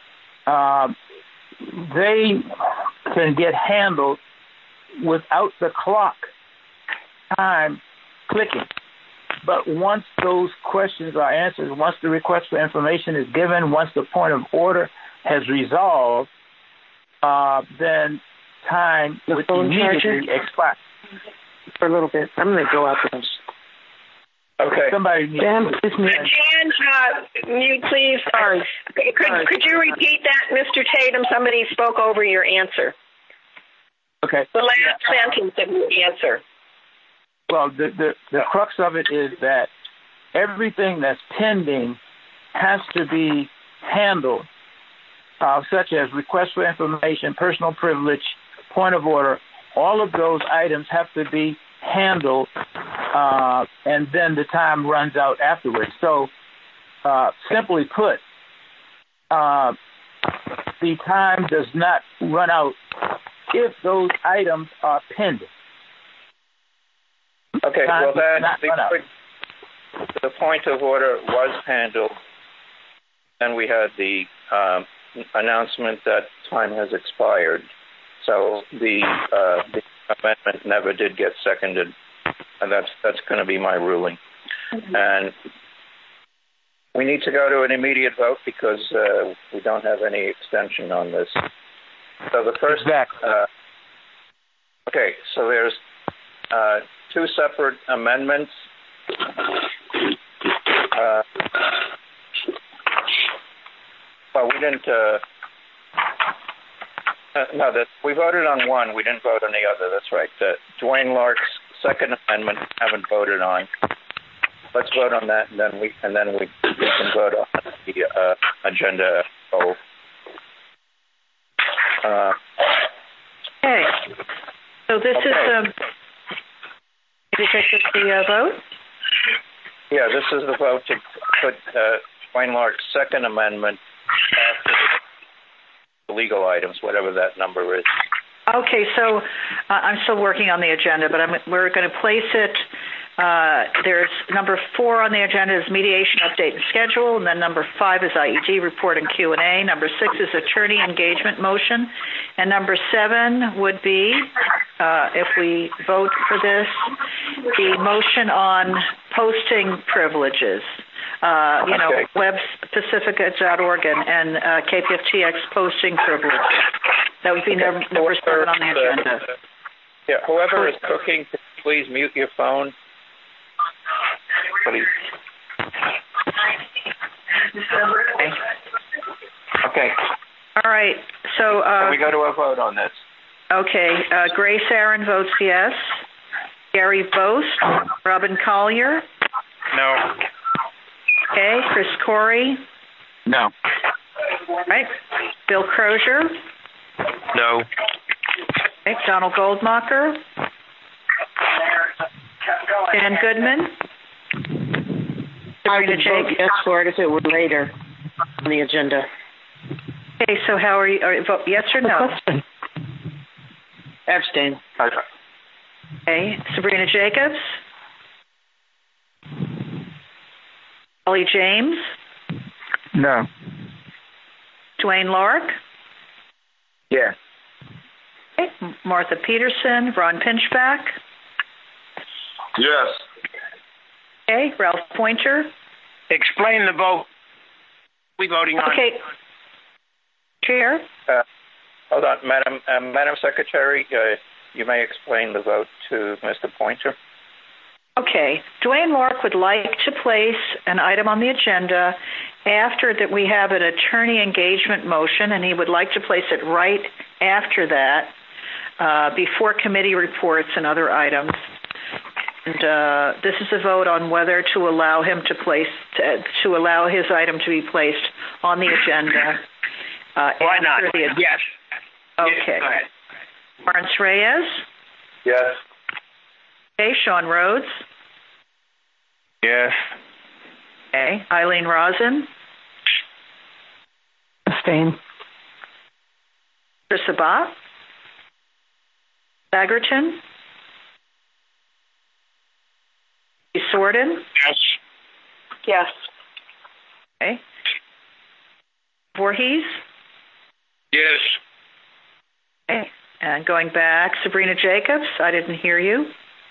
Speaker 14: they can get handled without the clock time clicking. But once those questions are answered, once the request for information is given, once the point of order has resolved, then time would immediately expire.
Speaker 18: For a little bit. I'm going to go out there.
Speaker 1: Okay.
Speaker 14: Somebody needs
Speaker 6: Jan, mute, please. Sorry. Could you repeat that, Mr. Tatum? Somebody spoke over your answer.
Speaker 14: Okay.
Speaker 6: The last sentence of your answer.
Speaker 14: Well, the crux of it is that everything that's pending has to be handled, such as request for information, personal privilege, point of order. All of those items have to be handled, and then the time runs out afterwards. So, simply put, the time does not run out if those items are pending.
Speaker 1: Okay, well, the point of order was handled. Then we had the announcement that time has expired. So the amendment never did get seconded, and that's going to be my ruling. And we need to go to an immediate vote because we don't have any extension on this. So the first, okay. So there's two separate amendments. Well, we didn't. No, we voted on one. We didn't vote on the other. That's right. Dwayne Lark's second amendment we haven't voted on. Let's vote on that, and then we can vote on the agenda.
Speaker 2: Okay. So this is did you take the vote?
Speaker 1: Yeah, this is the vote to put Dwayne Lark's second amendment after the legal items, whatever that number is.
Speaker 2: Okay, so I'm still working on the agenda, but we're going to place it. There's number 4 on the agenda is mediation update and schedule, and then number 5 is IED report and Q&A. Number 6 is attorney engagement motion, and number 7 would be, if we vote for this, the motion on posting privileges. webpacifica.org and KPFTX posting privileges. That would be number 7 on the agenda.
Speaker 1: Yeah, whoever is cooking, please mute your phone. Please. Okay.
Speaker 2: All right. So
Speaker 1: can we go to a vote on this?
Speaker 2: Okay. Grace Aaron votes yes. Gary Boast. Robin Collier.
Speaker 15: No.
Speaker 2: Okay. Chris Corey.
Speaker 13: No.
Speaker 2: All right. Bill Crozier.
Speaker 5: No.
Speaker 2: Okay. Donald Goldmacher. Dan Goodman.
Speaker 18: I would vote yes for it if it were later on the agenda.
Speaker 2: Okay, so how are you? Vote yes or no?
Speaker 18: Abstain.
Speaker 2: Okay, Sabrina Jacobs. Ollie James.
Speaker 16: No.
Speaker 2: Dwayne Lark.
Speaker 3: Yes.
Speaker 2: Okay. Martha Peterson. Ron Pinchback.
Speaker 12: Yes.
Speaker 2: Okay, Ralph Pointer.
Speaker 17: Explain the vote. We voting on.
Speaker 2: Okay. Chair.
Speaker 1: Hold on, Madam Secretary. You may explain the vote to Mr. Pointer.
Speaker 2: Okay. Dwayne Lark would like to place an item on the agenda after that we have an attorney engagement motion, and he would like to place it right after that, before committee reports and other items. And this is a vote on whether to allow him to allow his item to be placed on the agenda.
Speaker 17: Why not? Yes.
Speaker 2: Okay.
Speaker 17: Yes, go ahead.
Speaker 2: Lawrence Reyes.
Speaker 12: Yes.
Speaker 2: Okay. Sean Rhodes.
Speaker 15: Yes.
Speaker 2: Okay. Eileen Rosen.
Speaker 7: Abstain.
Speaker 2: Chris Sabat. Sagerton. Sorden.
Speaker 17: Yes.
Speaker 18: Yes.
Speaker 2: Okay. Voorhees.
Speaker 10: Yes.
Speaker 2: Okay. And going back, Sabrina Jacobs. I didn't hear you.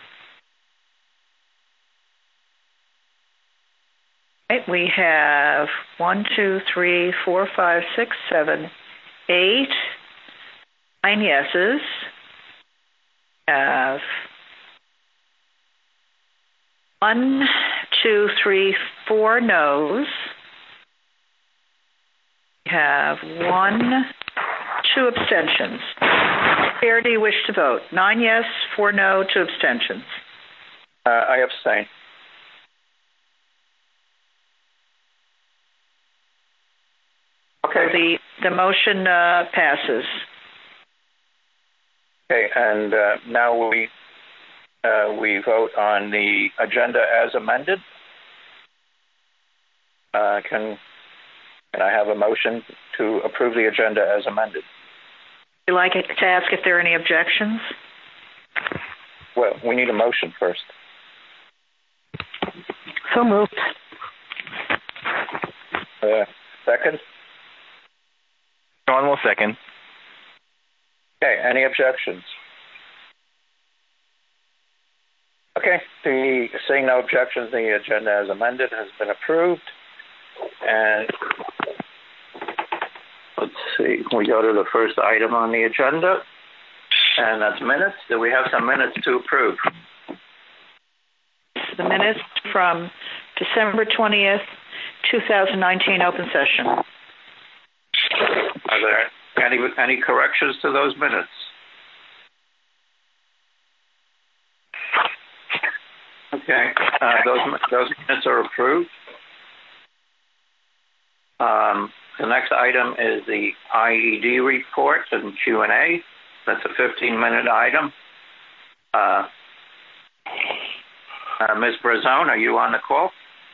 Speaker 2: Okay. We have 1, 2, 3, 4, 5, 6, 7, 8, 9 yeses. We have 1, 2, 3, 4 no's. We have 1, 2 abstentions. Where do you wish to vote? 9 yes, 4 no, 2 abstentions.
Speaker 1: I abstain. Okay.
Speaker 2: The motion passes.
Speaker 1: Okay, and now we vote on the agenda as amended. Can I have a motion to approve the agenda as amended?
Speaker 2: Would you like to ask if there are any objections?
Speaker 1: Well, we need a motion first.
Speaker 7: So moved.
Speaker 1: Second?
Speaker 15: John will second.
Speaker 1: Okay, any objections? Okay, seeing no objections, the agenda as amended has been approved. And let's see, we go to the first item on the agenda, and that's minutes. Do we have some minutes to approve?
Speaker 2: The minutes from December 20th, 2019 open session.
Speaker 1: Are there any corrections to those minutes? Okay, those minutes are approved. The next item is the IED report and Q&A. That's a 15-minute item. Ms. Brazone, are you on the call?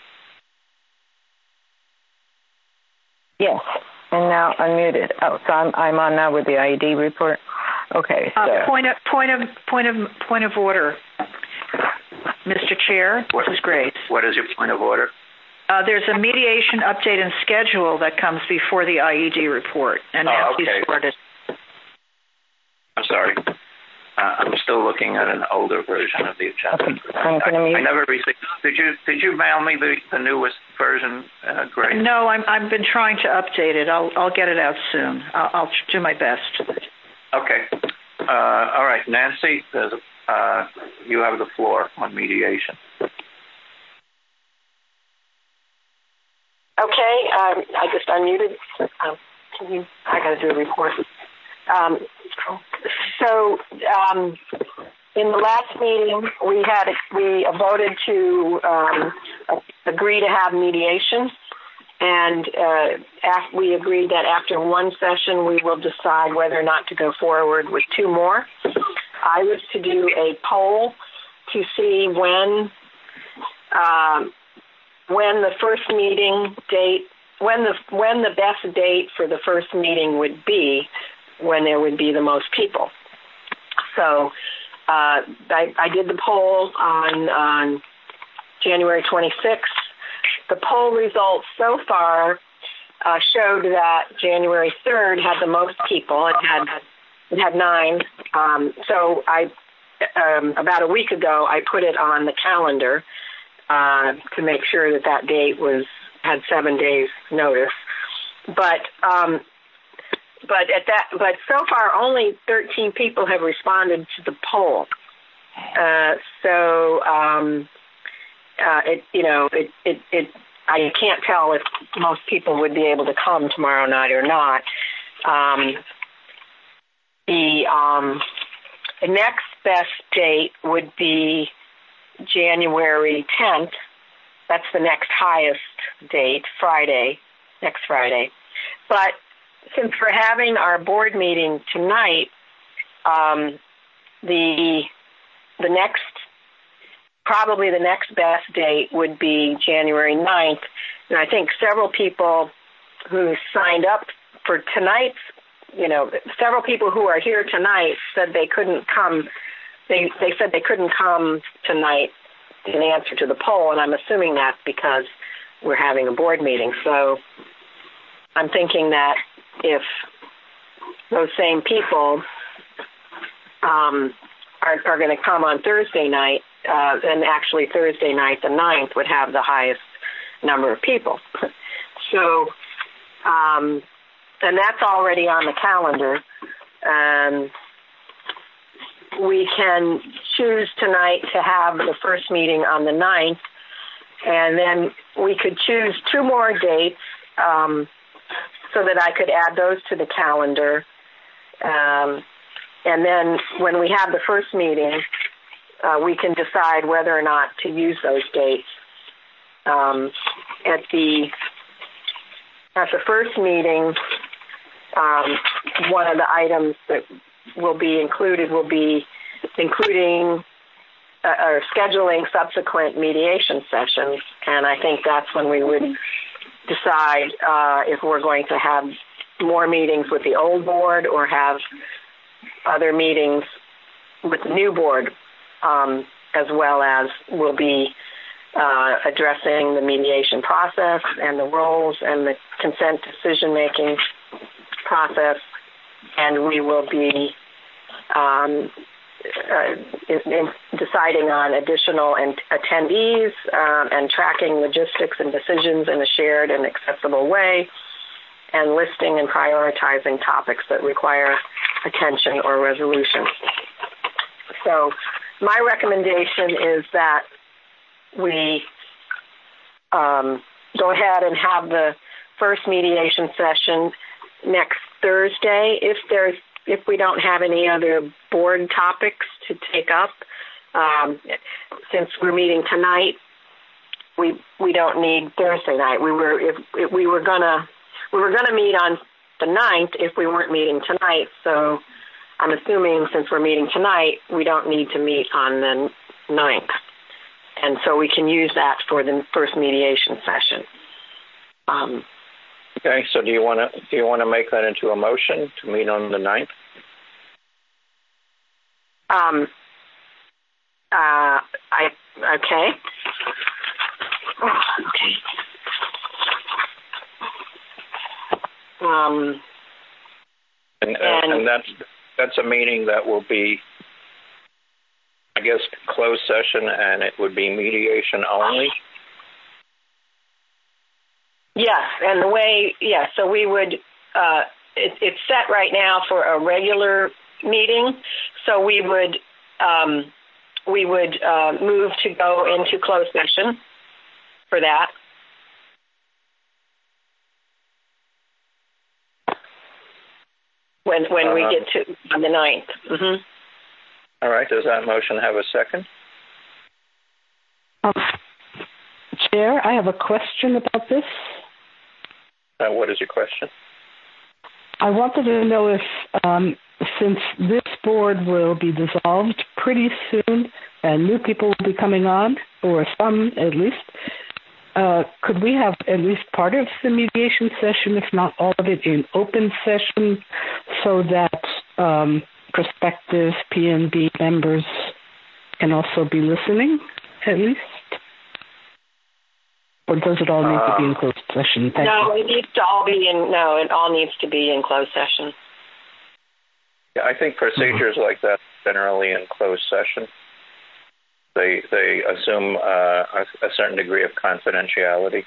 Speaker 18: Yes, and now unmuted. Oh, so I'm on now with the IED report. Okay. So.
Speaker 2: Point of order, Mr. Chair. This is Grace.
Speaker 1: What is your point of order?
Speaker 2: There's a mediation update and schedule that comes before the IED report, and Nancy's sorted.
Speaker 1: I'm sorry. I'm still looking at an older version of the agenda. I never received. Did you mail me the newest version, Grace?
Speaker 2: No, I've been trying to update it. I'll get it out soon. I'll do my best.
Speaker 1: Okay. All right, Nancy. You have the floor on mediation.
Speaker 6: Okay, I just unmuted. I got to do a report. So in the last meeting, we voted to agree to have mediation, and we agreed that after one session, we will decide whether or not to go forward with two more. I was to do a poll to see when the first meeting date, when the best date for the first meeting would be, when there would be the most people. So I did the poll on January 26th. The poll results so far showed that January 3rd had the most people. It had 9. So about a week ago, I put it on the calendar to make sure that date had 7 days notice. But so far only 13 people have responded to the poll. I can't tell if most people would be able to come tomorrow night or not. The next best date would be January 10th. That's the next highest date, next Friday. But since we're having our board meeting tonight, the next best date would be January 9th. And I think several people who signed up for tonight's, several people who are here tonight said they couldn't come. They said they couldn't come tonight in answer to the poll, and I'm assuming that's because we're having a board meeting. So I'm thinking that if those same people are going to come on Thursday night, then actually Thursday night, the 9th, would have the highest number of people. So, and that's already on the calendar. We can choose tonight to have the first meeting on the 9th, and then we could choose 2 more dates so that I could add those to the calendar. And then when we have the first meeting, we can decide whether or not to use those dates. At the first meeting, one of the items that will be included will be including or scheduling subsequent mediation sessions, and I think that's when we would decide if we're going to have more meetings with the old board or have other meetings with the new board, as well as we'll be addressing the mediation process and the roles and the consent decision-making process, and we will be deciding on additional attendees and tracking logistics and decisions in a shared and accessible way, and listing and prioritizing topics that require attention or resolution. So my recommendation is that we go ahead and have the first mediation session next Thursday. If we don't have any other board topics to take up, since we're meeting tonight, we don't need Thursday night. We were gonna meet on the 9th if we weren't meeting tonight. So I'm assuming since we're meeting tonight, we don't need to meet on the 9th. And so we can use that for the first mediation session.
Speaker 1: Okay, so do you want to make that into a motion to meet on the 9th?
Speaker 6: Okay. Okay.
Speaker 1: And that's a meeting that will be, I guess, closed session, and it would be mediation only.
Speaker 6: Yes, and the way, so we would, it's set right now for a regular meeting, so we would move to go into closed session for that. When we get to on the 9th. Mm-hmm.
Speaker 1: All right, does that motion have a second?
Speaker 7: Chair, I have a question about this.
Speaker 1: What is your question?
Speaker 7: I wanted to know if, since this board will be dissolved pretty soon and new people will be coming on, or some at least, could we have at least part of the mediation session, if not all of it, in open session so that prospective PNB members can also be listening, at least? Or does it all need to be in closed session?
Speaker 6: It needs to all be in, it all needs to be in closed session.
Speaker 1: Yeah, I think procedures like that generally in closed session. They assume a certain degree of confidentiality.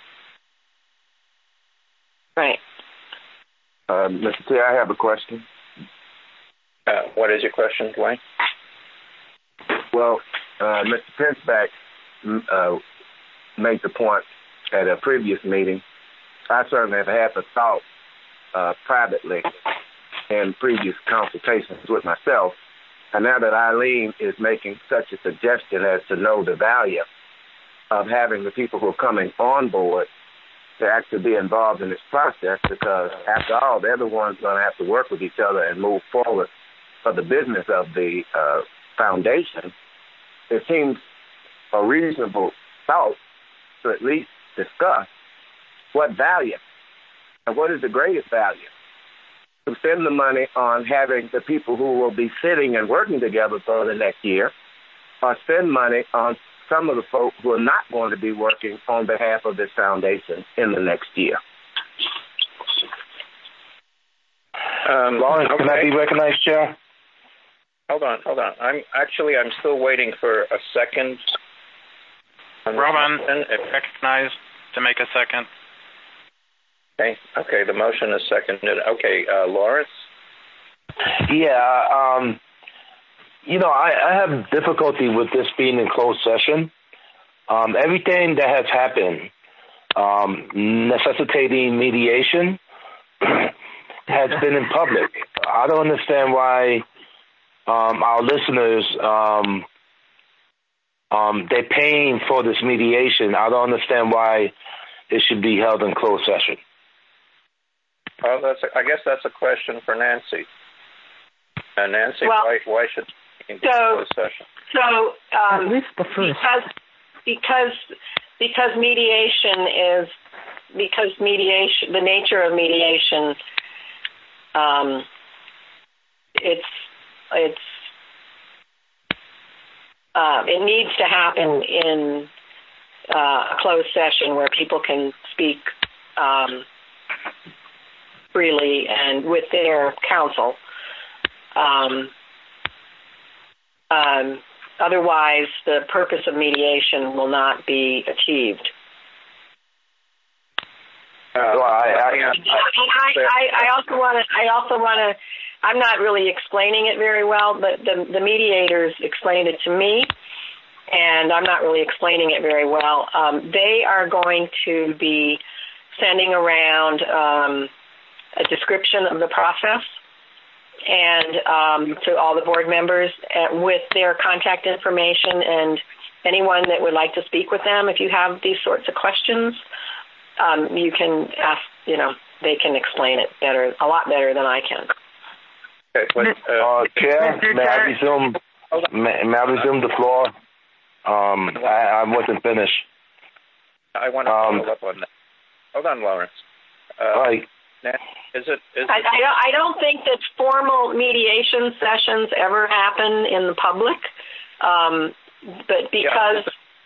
Speaker 6: Right.
Speaker 3: Mr. Chair, I have a question.
Speaker 1: What is your question, Dwayne?
Speaker 3: Well, Mr. Pinchback made the point at a previous meeting. I certainly have had the thought privately in previous consultations with myself. And now that Eileen is making such a suggestion as to know the value of having the people who are coming on board to actually be involved in this process, because after all, they're the ones going to have to work with each other and move forward for the business of the foundation, it seems a reasonable thought to at least discuss what value and what is the greatest value. To spend the money on having the people who will be sitting and working together for the next year, or spend money on some of the folk who are not going to be working on behalf of this foundation in the next year.
Speaker 16: Lawrence, can I be recognized, Chair?
Speaker 1: Hold on. I'm still waiting for a second.
Speaker 15: Roman, recognized to make a second.
Speaker 1: Okay, the motion is seconded. Okay, Lawrence?
Speaker 16: Yeah, I have difficulty with this being in closed session. Everything that has happened necessitating mediation has been in public. I don't understand why our listeners, they're paying for this mediation. I don't understand why it should be held in closed session.
Speaker 1: Well, I guess that's a question for Nancy. Nancy, why should it be in closed session?
Speaker 6: So,
Speaker 7: at least the first.
Speaker 6: Because the nature of mediation, it needs to happen in a closed session where people can speak freely and with their counsel. Otherwise, the purpose of mediation will not be achieved. I also want to. I'm not really explaining it very well, but the mediators explained it to me, and I'm not really explaining it very well. They are going to be sending around a description of the process and to all the board members with their contact information and anyone that would like to speak with them. If you have these sorts of questions, you can ask, they can explain it better, a lot better than I can.
Speaker 16: Okay, Chair, may I resume the floor? I wasn't finished.
Speaker 1: I want to follow up on that. Hold on, Lawrence. I
Speaker 6: don't think that formal mediation sessions ever happen in the public, but because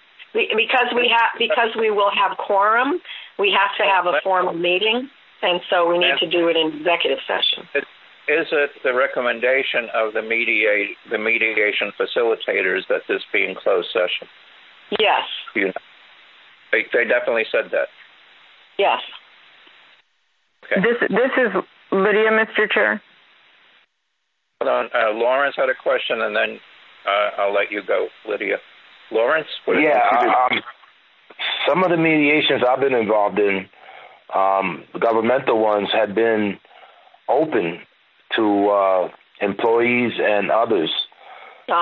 Speaker 6: we will have quorum, we have to have a formal meeting, and so we need to do it in executive session.
Speaker 1: Is it the recommendation of the mediation facilitators that this be in closed session?
Speaker 6: Yes.
Speaker 1: They definitely said that.
Speaker 6: Yes.
Speaker 18: Okay. This is Lydia, Mr. Chair.
Speaker 1: Hold on. Lawrence had a question, and then I'll let you go, Lydia. Lawrence?
Speaker 16: Some of the mediations I've been involved in, governmental ones, had been open to employees and others. So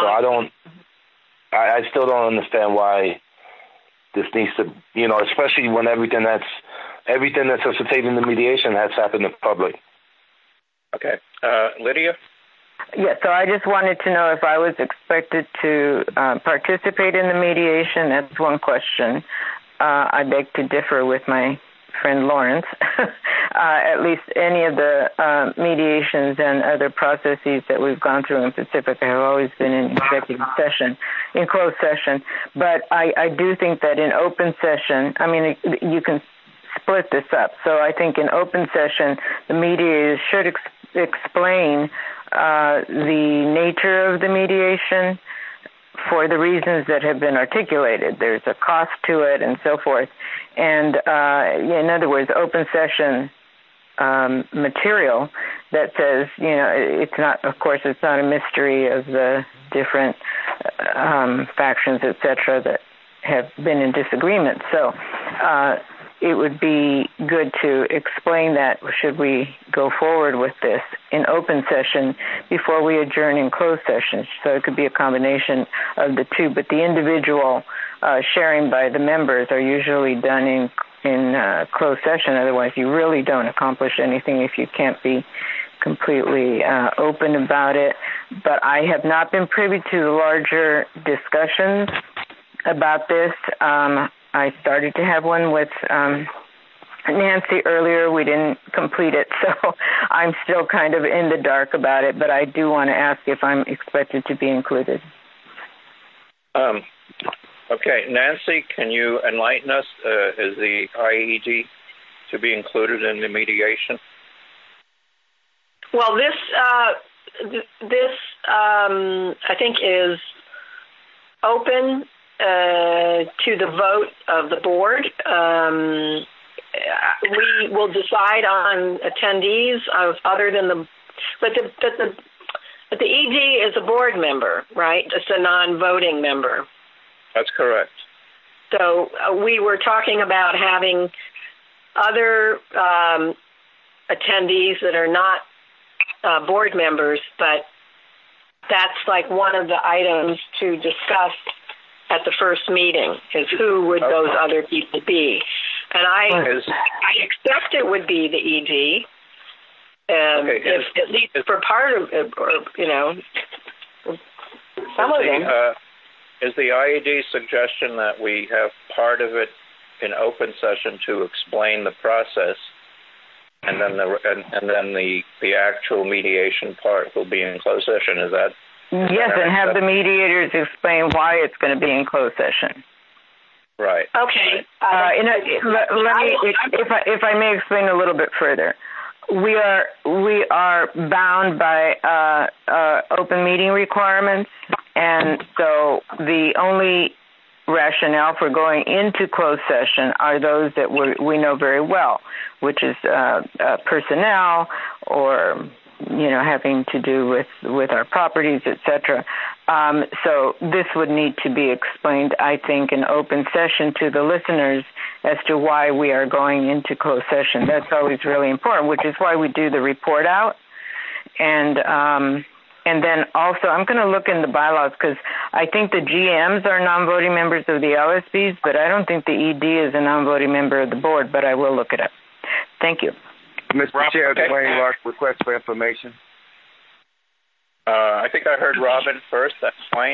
Speaker 16: I still don't understand why this needs to, especially when everything that's necessitating the mediation has happened in public.
Speaker 1: Okay. Lydia?
Speaker 18: Yeah, so I just wanted to know if I was expected to participate in the mediation. That's one question. I beg to differ with my friend Lawrence. At least any of the mediations and other processes that we've gone through in Pacifica have always been in executive session, in closed session. But I do think that in open session, you can split this up. So I think in open session, the mediators should explain the nature of the mediation for the reasons that have been articulated. There's a cost to it and so forth. And in other words, open session material that says, it's not, of course, it's not a mystery of the different factions, et cetera, that have been in disagreement. So it would be good to explain that should we go forward with this in open session before we adjourn in closed session. So it could be a combination of the two, but the individual sharing by the members are usually done in closed session. Otherwise, you really don't accomplish anything if you can't be completely open about it. But I have not been privy to the larger discussions about this. I started to have one with Nancy earlier. We didn't complete it, so I'm still kind of in the dark about it, but I do want to ask if I'm expected to be included.
Speaker 1: Okay, Nancy, can you enlighten us? Is the IED to be included in the mediation?
Speaker 6: Well, this I think is open to the vote of the board. We will decide on attendees other than but the ED is a board member, right? It's a non-voting member.
Speaker 1: That's correct.
Speaker 6: So we were talking about having other attendees that are not board members, but that's like one of the items to discuss at the first meeting is who would those other people be. And I expect it would be the ED, if at least for part of it, or, some of them.
Speaker 1: Is the IED suggestion that we have part of it in open session to explain the process, and then the actual mediation part will be in closed session? Is that?
Speaker 18: Yes, and have the mediators explain why it's going to be in closed session.
Speaker 1: Right.
Speaker 6: Okay.
Speaker 18: If I may explain a little bit further, we are bound by open meeting requirements, and so the only rationale for going into closed session are those that we know very well, which is personnel or having to do with our properties, etc. So this would need to be explained, I think, in open session to the listeners as to why we are going into closed session. That's always really important, which is why we do the report out. And then also, I'm going to look in the bylaws because I think the GMs are non-voting members of the LSBs, but I don't think the ED is a non-voting member of the board, but I will look it up. Thank you.
Speaker 3: Mr. Chair, Dwayne Lark, request for information.
Speaker 1: I think I heard Robin first. That's Dwayne.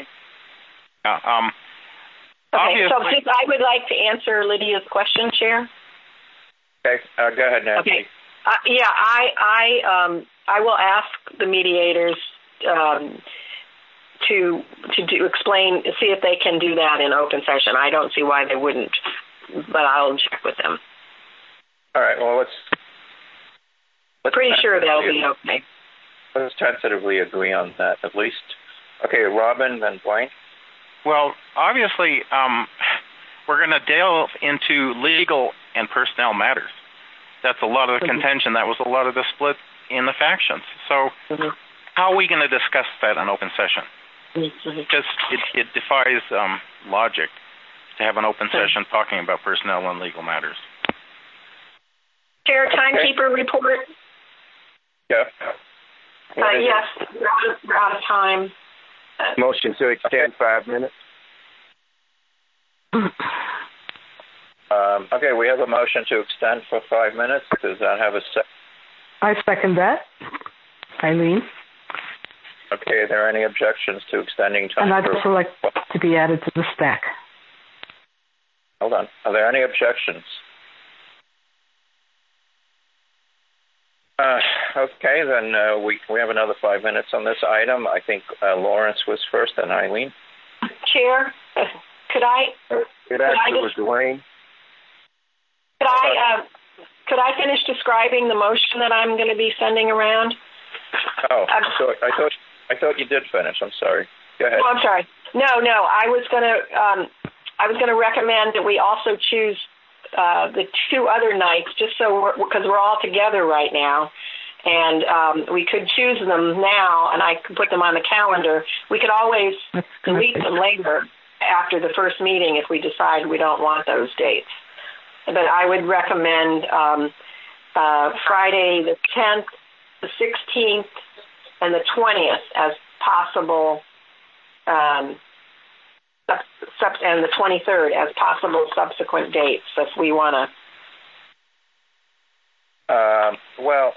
Speaker 6: Okay, so since I would like to answer Lydia's question, Chair.
Speaker 1: Okay, go ahead, Nancy.
Speaker 6: Okay. I will ask the mediators to explain, see if they can do that in open session. I don't see why they wouldn't, but I'll check with them.
Speaker 1: All right. Well, let's
Speaker 6: pretty sure they'll be okay.
Speaker 1: Let's tentatively agree on that at least. Okay, Robin, then Dwayne.
Speaker 15: Well, obviously, we're going to delve into legal and personnel matters. That's a lot of the contention. That was a lot of the split in the factions. So how are we going to discuss that in open session? Just it defies logic to have an open session talking about personnel and legal matters.
Speaker 6: Chair, timekeeper report.
Speaker 1: Yeah.
Speaker 6: Yes, we're out of time.
Speaker 3: Motion to extend 5 minutes.
Speaker 1: Okay, we have a motion to extend for 5 minutes. Does that have a second?
Speaker 7: I second that. Eileen.
Speaker 1: Okay, are there any objections to extending time?
Speaker 7: And I'd also like to be added to the stack.
Speaker 1: Hold on. Are there any objections? Okay, then we have another 5 minutes on this item. I think Lawrence was first, and Eileen.
Speaker 6: Chair, could I finish describing the motion that I'm going to be sending around?
Speaker 1: Oh, I thought you did finish. I'm sorry. Go ahead.
Speaker 6: Oh, I'm sorry. No. I was going to recommend that we also choose the 2 other nights, just so because we're all together right now, and we could choose them now, and I could put them on the calendar. We could always delete them later after the first meeting if we decide we don't want those dates. But I would recommend Friday the 10th, the 16th, and the 20th as possible, and the 23rd as possible subsequent dates if we want to.
Speaker 1: Well,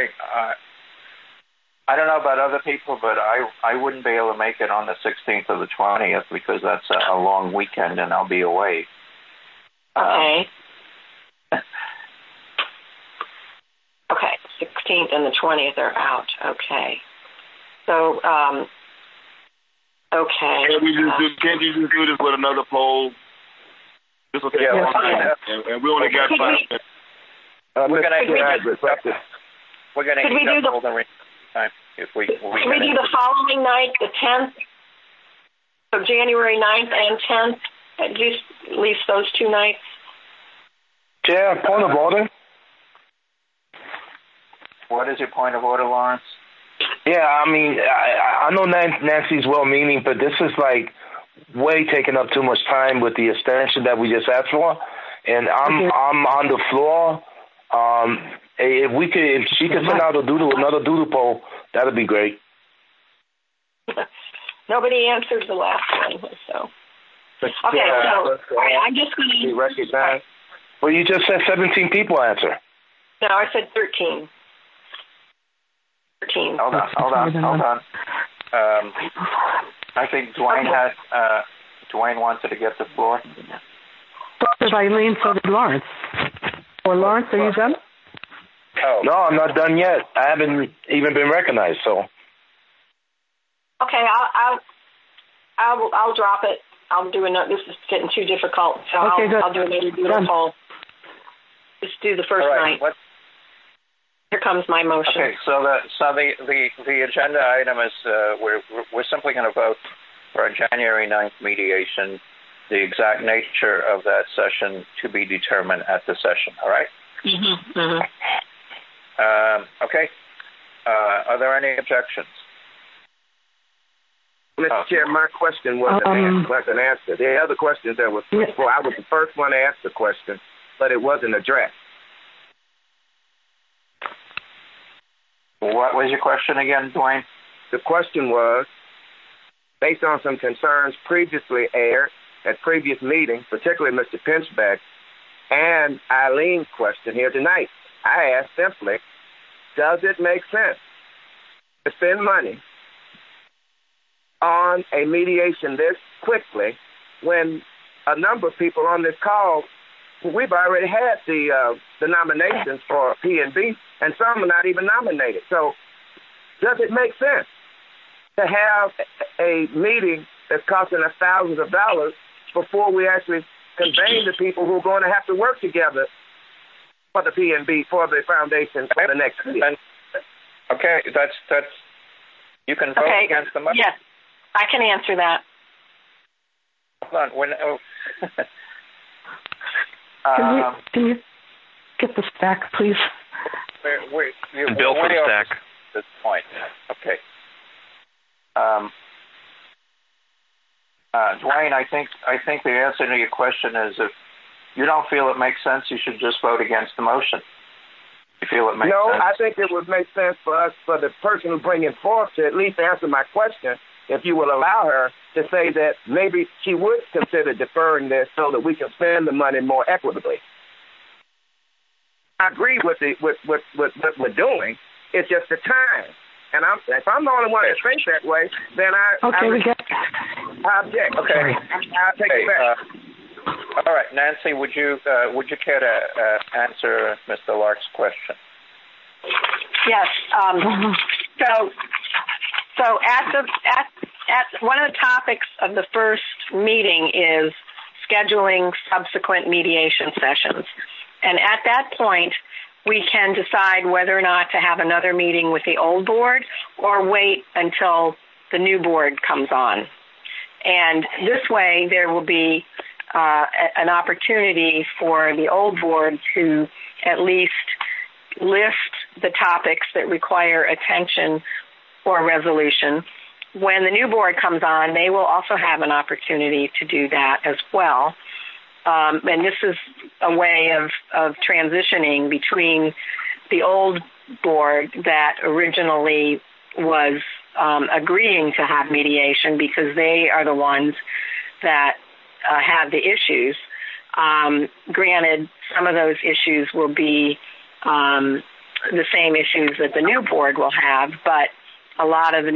Speaker 1: I don't know about other people, but I wouldn't be able to make it on the 16th or the 20th because that's a long weekend and I'll be away.
Speaker 6: Okay. Okay, 16th and the 20th are out. Okay. So, okay.
Speaker 19: Can't you just do this with another poll? This will take a long time, and we only got 5 minutes.
Speaker 1: We're going to do the time if we
Speaker 6: do the following night, the 10th, so January 9th and 10th, at least those 2 nights.
Speaker 16: Yeah, point of order.
Speaker 1: What is your point of order, Lawrence?
Speaker 16: Yeah, I mean, I know Nancy's well-meaning, but this is like way taking up too much time with the extension that we just asked for, and I'm on the floor. If she could send out another doodle poll, that'd be great.
Speaker 6: Nobody answered the last one, so. Okay, I'm just going to
Speaker 16: recognize. Well, you just said 17 people answer.
Speaker 6: No, I said 13. 13.
Speaker 1: Hold on. I think Dwayne wanted to get the floor.
Speaker 7: So did Eileen, so did Lawrence. Or Lawrence, are you done?
Speaker 16: Oh. No, I'm not done yet. I haven't even been recognized, so.
Speaker 6: Okay, I'll drop it. I'll do another. This is getting too difficult, so
Speaker 7: okay,
Speaker 6: I'll do another doodle poll. Just do the first night. Here comes my motion.
Speaker 1: Okay, so the agenda item is we're simply going to vote for a January 9th mediation. The exact nature of that session to be determined at the session. All right.
Speaker 6: Mm-hmm. Mm-hmm.
Speaker 1: Okay. Are there any objections?
Speaker 3: Mr. Chair, my question wasn't answered. The other questions that were before, I was the first one to ask the question, but it wasn't addressed.
Speaker 1: What was your question again, Dwayne?
Speaker 3: The question was, based on some concerns previously aired at previous meetings, particularly Mr. Pinchbeck and Eileen's question here tonight, I asked simply, does it make sense to spend money on a mediation this quickly when a number of people on this call, we've already had the nominations for P&B, and some are not even nominated. So does it make sense to have a meeting that's costing us thousands of dollars before we actually convene the people who are going to have to work together for the P&B, for the foundation for the next year?
Speaker 1: Okay, that's you can vote against the motion.
Speaker 6: Yes, I can answer that.
Speaker 1: Hold on.
Speaker 7: Can you get the stack, please?
Speaker 1: Bill for the stack. At this point. Okay. Dwayne, I think the answer to your question is if you don't feel it makes sense, you should just vote against the motion. You feel it makes sense?
Speaker 3: No, I think it would make sense for us, for the person who's bringing forth, to at least answer my question, if you will allow her to say that maybe she would consider deferring this so that we can spend the money more equitably. I agree with what we're doing. It's just the time. And if I'm the only one that thinks that way, then I object.
Speaker 1: Okay.
Speaker 3: I'll take it back.
Speaker 1: All right, Nancy, would you care to answer Mr. Lark's question?
Speaker 6: Yes. So at one of the topics of the first meeting is scheduling subsequent mediation sessions, and at that point, we can decide whether or not to have another meeting with the old board or wait until the new board comes on. And this way, there will be an opportunity for the old board to at least list the topics that require attention or resolution. When the new board comes on, they will also have an opportunity to do that as well. And this is a way of transitioning between the old board that originally was agreeing to have mediation because they are the ones that have the issues. Granted, some of those issues will be the same issues that the new board will have, but a lot of the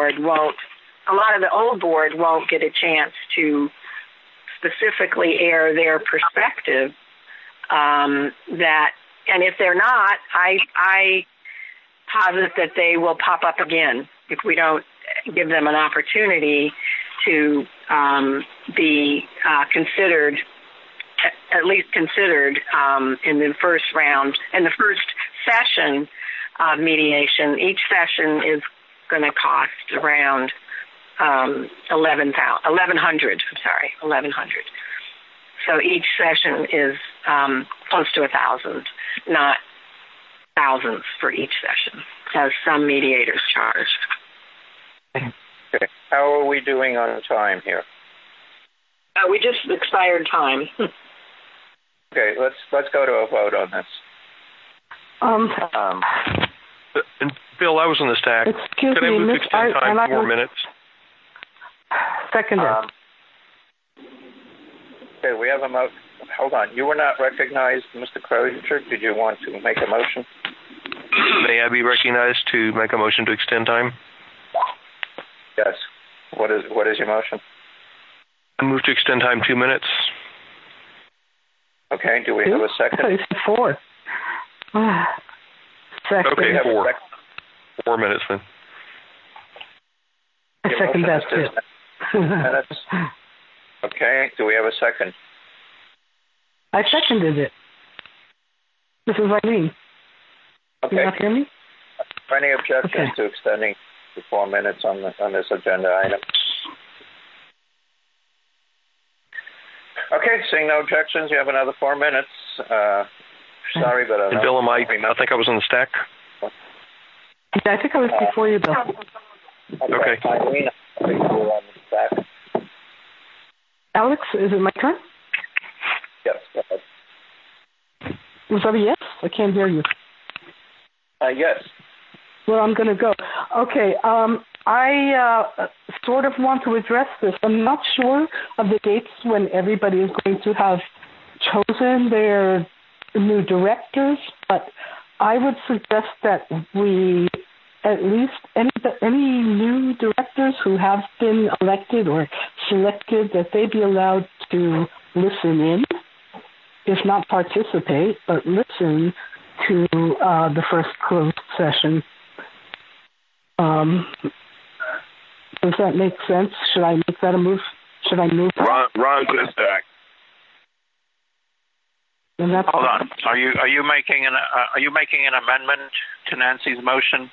Speaker 6: old board won't get a chance to specifically air their perspective. And if they're not, I posit that they will pop up again if we don't give them an opportunity to be considered, at least considered in the first round. In the first session of mediation, each session is going to cost around $1,100. So each session is close to 1,000, not thousands for each session, as some mediators charge.
Speaker 1: Okay. How are we doing on time here?
Speaker 6: We just expired time.
Speaker 1: Okay, let's go to a vote on this.
Speaker 5: And Bill, I was on the stack.
Speaker 7: Excuse
Speaker 5: Can I move to extend time 4 minutes?
Speaker 7: Seconded.
Speaker 1: Okay, we have a motion. Hold on. You were not recognized, Mr. Crozier. Did you want to make a motion?
Speaker 5: May I be recognized to make a motion to extend time?
Speaker 1: Yes. What is your motion?
Speaker 5: I move to extend time 2 minutes.
Speaker 1: Okay. Do we have a second?
Speaker 7: 4. Second.
Speaker 5: Okay, 4. 4 minutes then.
Speaker 7: Second best too.
Speaker 1: Okay. Do we have a second?
Speaker 7: I seconded it. This is Eileen.
Speaker 1: Okay.
Speaker 7: Can you not hear me?
Speaker 1: Any objections to extending to 4 minutes on this agenda item? Okay, seeing no objections, you have another 4 minutes. Sorry, but
Speaker 5: and Bill, I think I was on the stack.
Speaker 7: Yeah, I think I was before you, Bill.
Speaker 5: Okay.
Speaker 1: Eileen, I think you were on the stack.
Speaker 7: Alex, is it my turn?
Speaker 1: Yes, go ahead.
Speaker 7: Was that a yes? I can't hear you.
Speaker 1: Yes.
Speaker 7: Well, I'm going to go. Okay, I sort of want to address this. I'm not sure of the dates when everybody is going to have chosen their new directors, but I would suggest that we, at least any new directors who have been elected or selected, that they be allowed to listen in, if not participate, but listen to the first closed session. Does that make sense? Should I make that a move? Should I move that?
Speaker 19: Ron to the stack.
Speaker 1: Hold on. Are you making an amendment to Nancy's motion?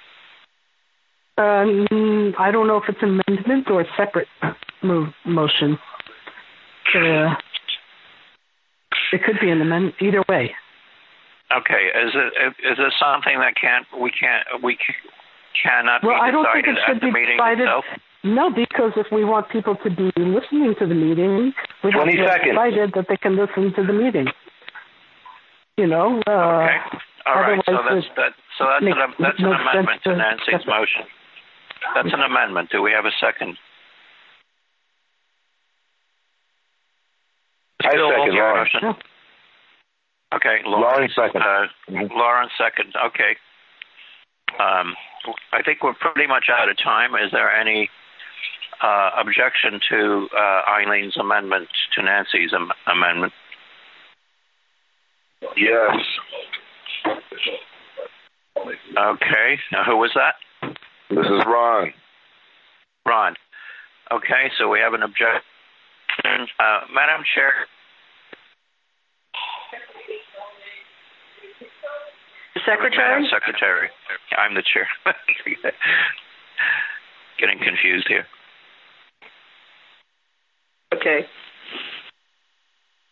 Speaker 7: I don't know if it's an amendment or a separate motion. It could be an amendment. Either way.
Speaker 1: Okay. Is it something that cannot be decided at the meeting itself?
Speaker 7: No, because if we want people to be listening to the meeting, we have to decide that they can listen to the meeting. You know.
Speaker 1: Okay. All right. So that's an amendment to Nancy's motion. That's an amendment. Do we have a second?
Speaker 16: I second your
Speaker 1: motion. Okay, Lauren second. Lauren second. Okay. I think we're pretty much out of time. Is there any objection to Eileen's amendment to Nancy's amendment?
Speaker 19: Yes.
Speaker 1: Okay. Who was that?
Speaker 19: This is Ron.
Speaker 1: Ron. Okay, so we have an objection. Madam Chair.
Speaker 2: Secretary?
Speaker 1: Madam Secretary. I'm the chair. Getting confused here.
Speaker 2: Okay.